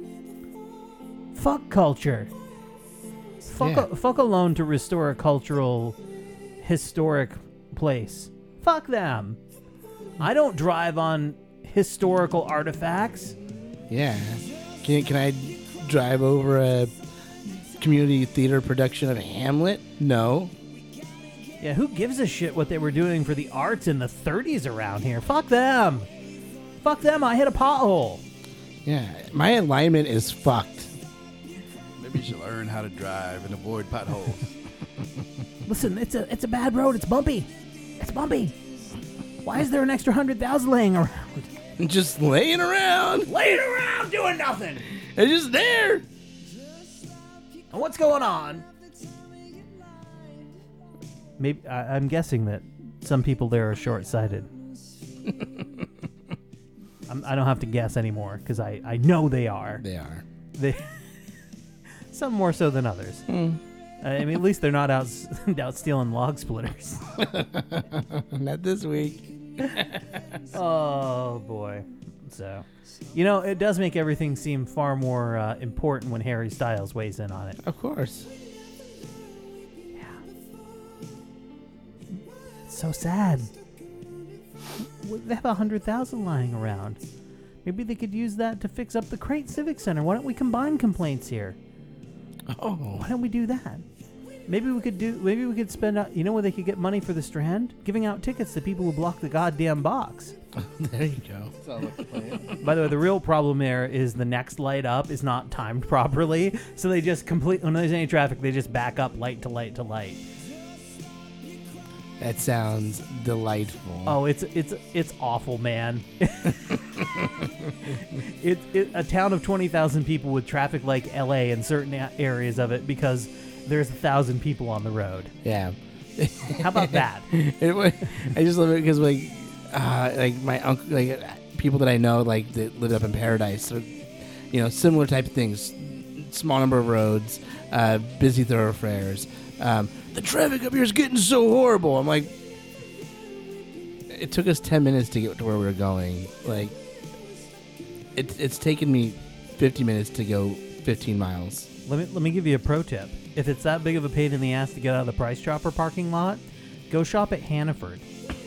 Fuck culture. Fuck, Yeah. a, fuck a loan to restore a cultural, historic place. Fuck them. I don't drive on historical artifacts. Yeah. Can can I drive over a community theater production of Hamlet? No. Yeah, who gives a shit what they were doing for the arts in the thirties around here? Fuck them. Fuck them. I hit a pothole. Yeah. My alignment is fucked. Maybe you should learn how to drive and avoid potholes. Listen, it's a it's a bad road. It's bumpy. It's bumpy. Why is there an extra hundred thousand laying around? Just laying around. Laying around doing nothing. It's just there. And what's going on? Maybe I, I'm guessing that some people there are short-sighted. I'm, I don't have to guess anymore because I, I know they are. They are. They Some more so than others. Hmm. I mean, at least they're not out out stealing log splitters. Not this week. Oh boy. So, you know, it does make everything seem far more uh, important when Harry Styles weighs in on it. Of course. Yeah. It's so sad. They have a hundred thousand lying around. Maybe they could use that to fix up the Crate Civic Center. Why don't we combine complaints here? Oh, why don't we do that? Maybe we could do. Maybe we could spend. Out, you know where they could get money for the Strand? Giving out tickets to people who block the goddamn box. There you go. Sounds like a plan. By the way, the real problem there is the next light up is not timed properly, so they just complete. When there's any traffic, they just back up light to light to light. That sounds delightful. Oh, it's it's it's awful, man. it, it a town of twenty thousand people with traffic like L A in certain a- areas of it because there's a thousand people on the road. Yeah. How about that? It, I just love it because like, uh, like my uncle, like people that I know, like that lived up in Paradise, so, you know, similar type of things. Small number of roads, uh, busy thoroughfares. Um, the traffic up here is getting so horrible. I'm like, it took us ten minutes to get to where we were going. Like, it, it's taken me fifty minutes to go fifteen miles. Let me let me give you a pro tip. If it's that big of a pain in the ass to get out of the Price Chopper parking lot, go shop at Hannaford.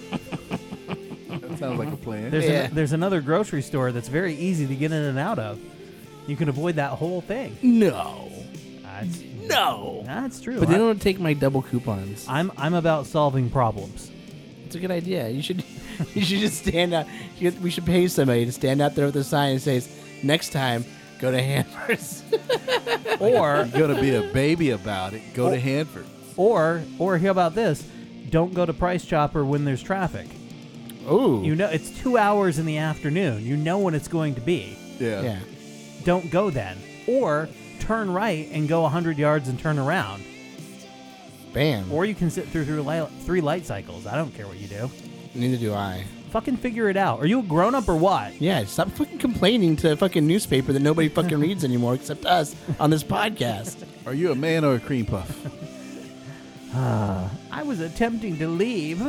That sounds like a plan. There's, Yeah. an, there's another grocery store that's very easy to get in and out of. You can avoid that whole thing. No. That's, No. That's true. But they I- don't take my double coupons. I'm I'm about solving problems. It's a good idea. You should you should just stand out. You, we should pay somebody to stand out there with a sign that says, next time, go to Hanford's. Or you gotta be a baby about it. Go to Hanford. Or or how about this? Don't go to Price Chopper when there's traffic. Ooh. You know it's two hours in the afternoon. You know when it's going to be. Yeah. Yeah. Don't go then. Or turn right and go one hundred yards and turn around. Bam. Or you can sit through through li- three light cycles. I don't care what you do. Neither do I. Fucking figure it out. Are you a grown up or what? Yeah, stop fucking complaining to a fucking newspaper that nobody fucking reads anymore except us on this podcast. Are you a man or a cream puff? Ah, I was attempting to leave.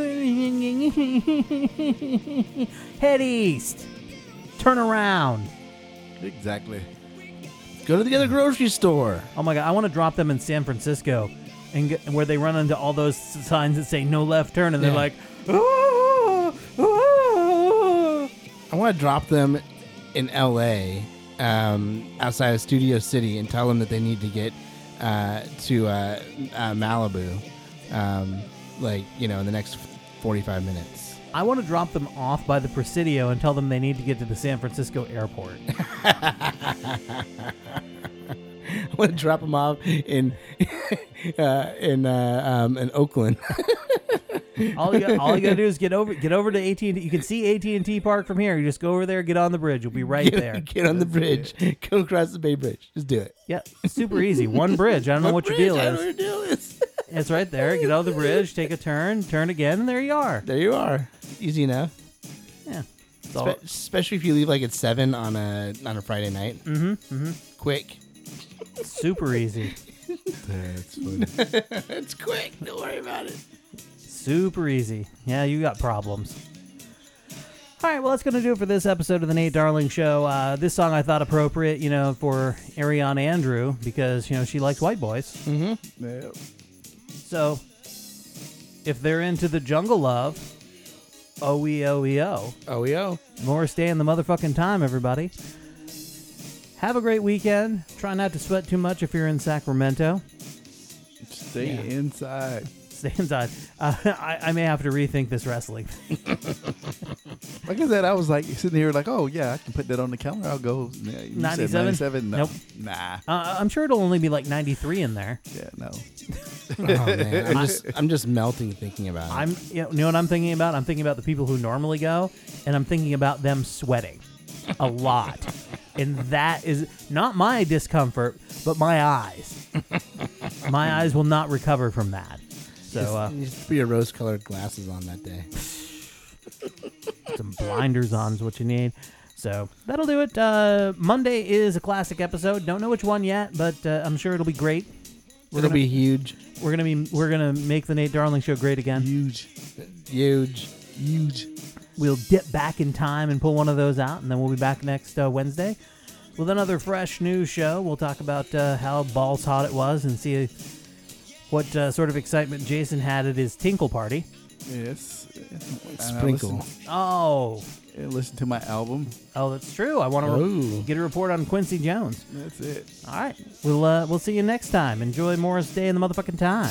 Head east. Turn around. Exactly. Go to the other grocery store. Oh my god, I want to drop them in San Francisco, and get, where they run into all those signs that say no left turn, and they're Yeah. like, "Ah, ah." I want to drop them in L A, um, outside of Studio City, and tell them that they need to get uh, to uh, uh, Malibu, um, like, you know, in the next forty-five minutes. I want to drop them off by the Presidio and tell them they need to get to the San Francisco airport. I want to drop them off in uh, in uh, um, in Oakland. all you got, all you got to do is get over get over to A T and T. You can see A T and T Park from here. You just go over there, get on the bridge. You'll be right get, there. Get on the bridge. Go across the Bay Bridge. Just do it. Yeah, super easy. One bridge. I don't know One what bridge, your deal I don't know is. what your deal is. It's right there. Get on the bridge, take a turn, turn again, and there you are. There you are. Easy enough. Yeah. Spe- especially if you leave like at seven on a on a Friday night. Mm-hmm. Mm-hmm. Quick. Super easy. That's funny. It's quick. Don't worry about it. Super easy. Yeah, you got problems. All right, well, that's going to do it for this episode of the Nate Darling Show. Uh, this song I thought appropriate, you know, for Ariana Andrew because, you know, she likes white boys. Mm-hmm. Yep. So, if they're into the jungle love, O E O E O. O E O. More stay in the motherfucking time, everybody. Have a great weekend. Try not to sweat too much if you're in Sacramento. Stay Yeah. inside. Stay inside. Uh, I, I may have to rethink this wrestling. Like I said, I was like sitting here like, oh yeah, I can put that on the calendar. I'll go. Yeah, you said ninety-seven? ninety-seven? No. Nope. Nah. Uh, I'm sure it'll only be like ninety-three in there. Yeah, no. Oh man, I'm just I'm just melting thinking about it. I'm, you know, you know what I'm thinking about? I'm thinking about the people who normally go, and I'm thinking about them sweating a lot. And that is not my discomfort, but my eyes. My eyes will not recover from that. So, uh, you just put your rose-colored glasses on that day. some blinders on is what you need. So that'll do it. Uh, Monday is a classic episode. Don't know which one yet, but uh, I'm sure it'll be great. We're It'll gonna, be huge. We're gonna be we're gonna make the Nate Darling Show great again. Huge, huge, huge. We'll dip back in time and pull one of those out, and then we'll be back next uh, Wednesday with another fresh news show. We'll talk about uh, how balls hot it was and see what uh, sort of excitement Jason had at his tinkle party. Yes. Sprinkle. Oh. Listen to my album. Oh, that's true. I want to re- get a report on Quincy Jones. That's it. All right. We'll uh, we'll see you next time. Enjoy Morris Day in the motherfucking time.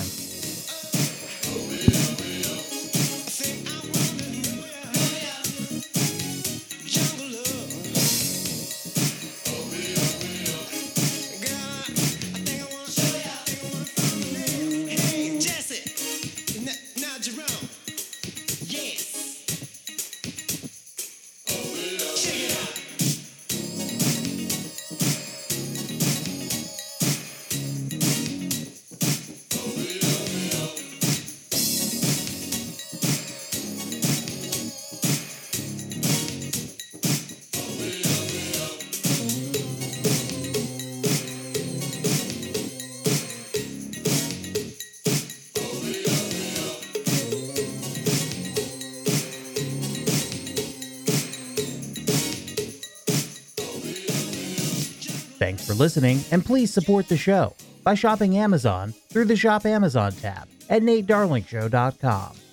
Thanks for listening, and please support the show by shopping Amazon through the Shop Amazon tab at nate darling show dot com.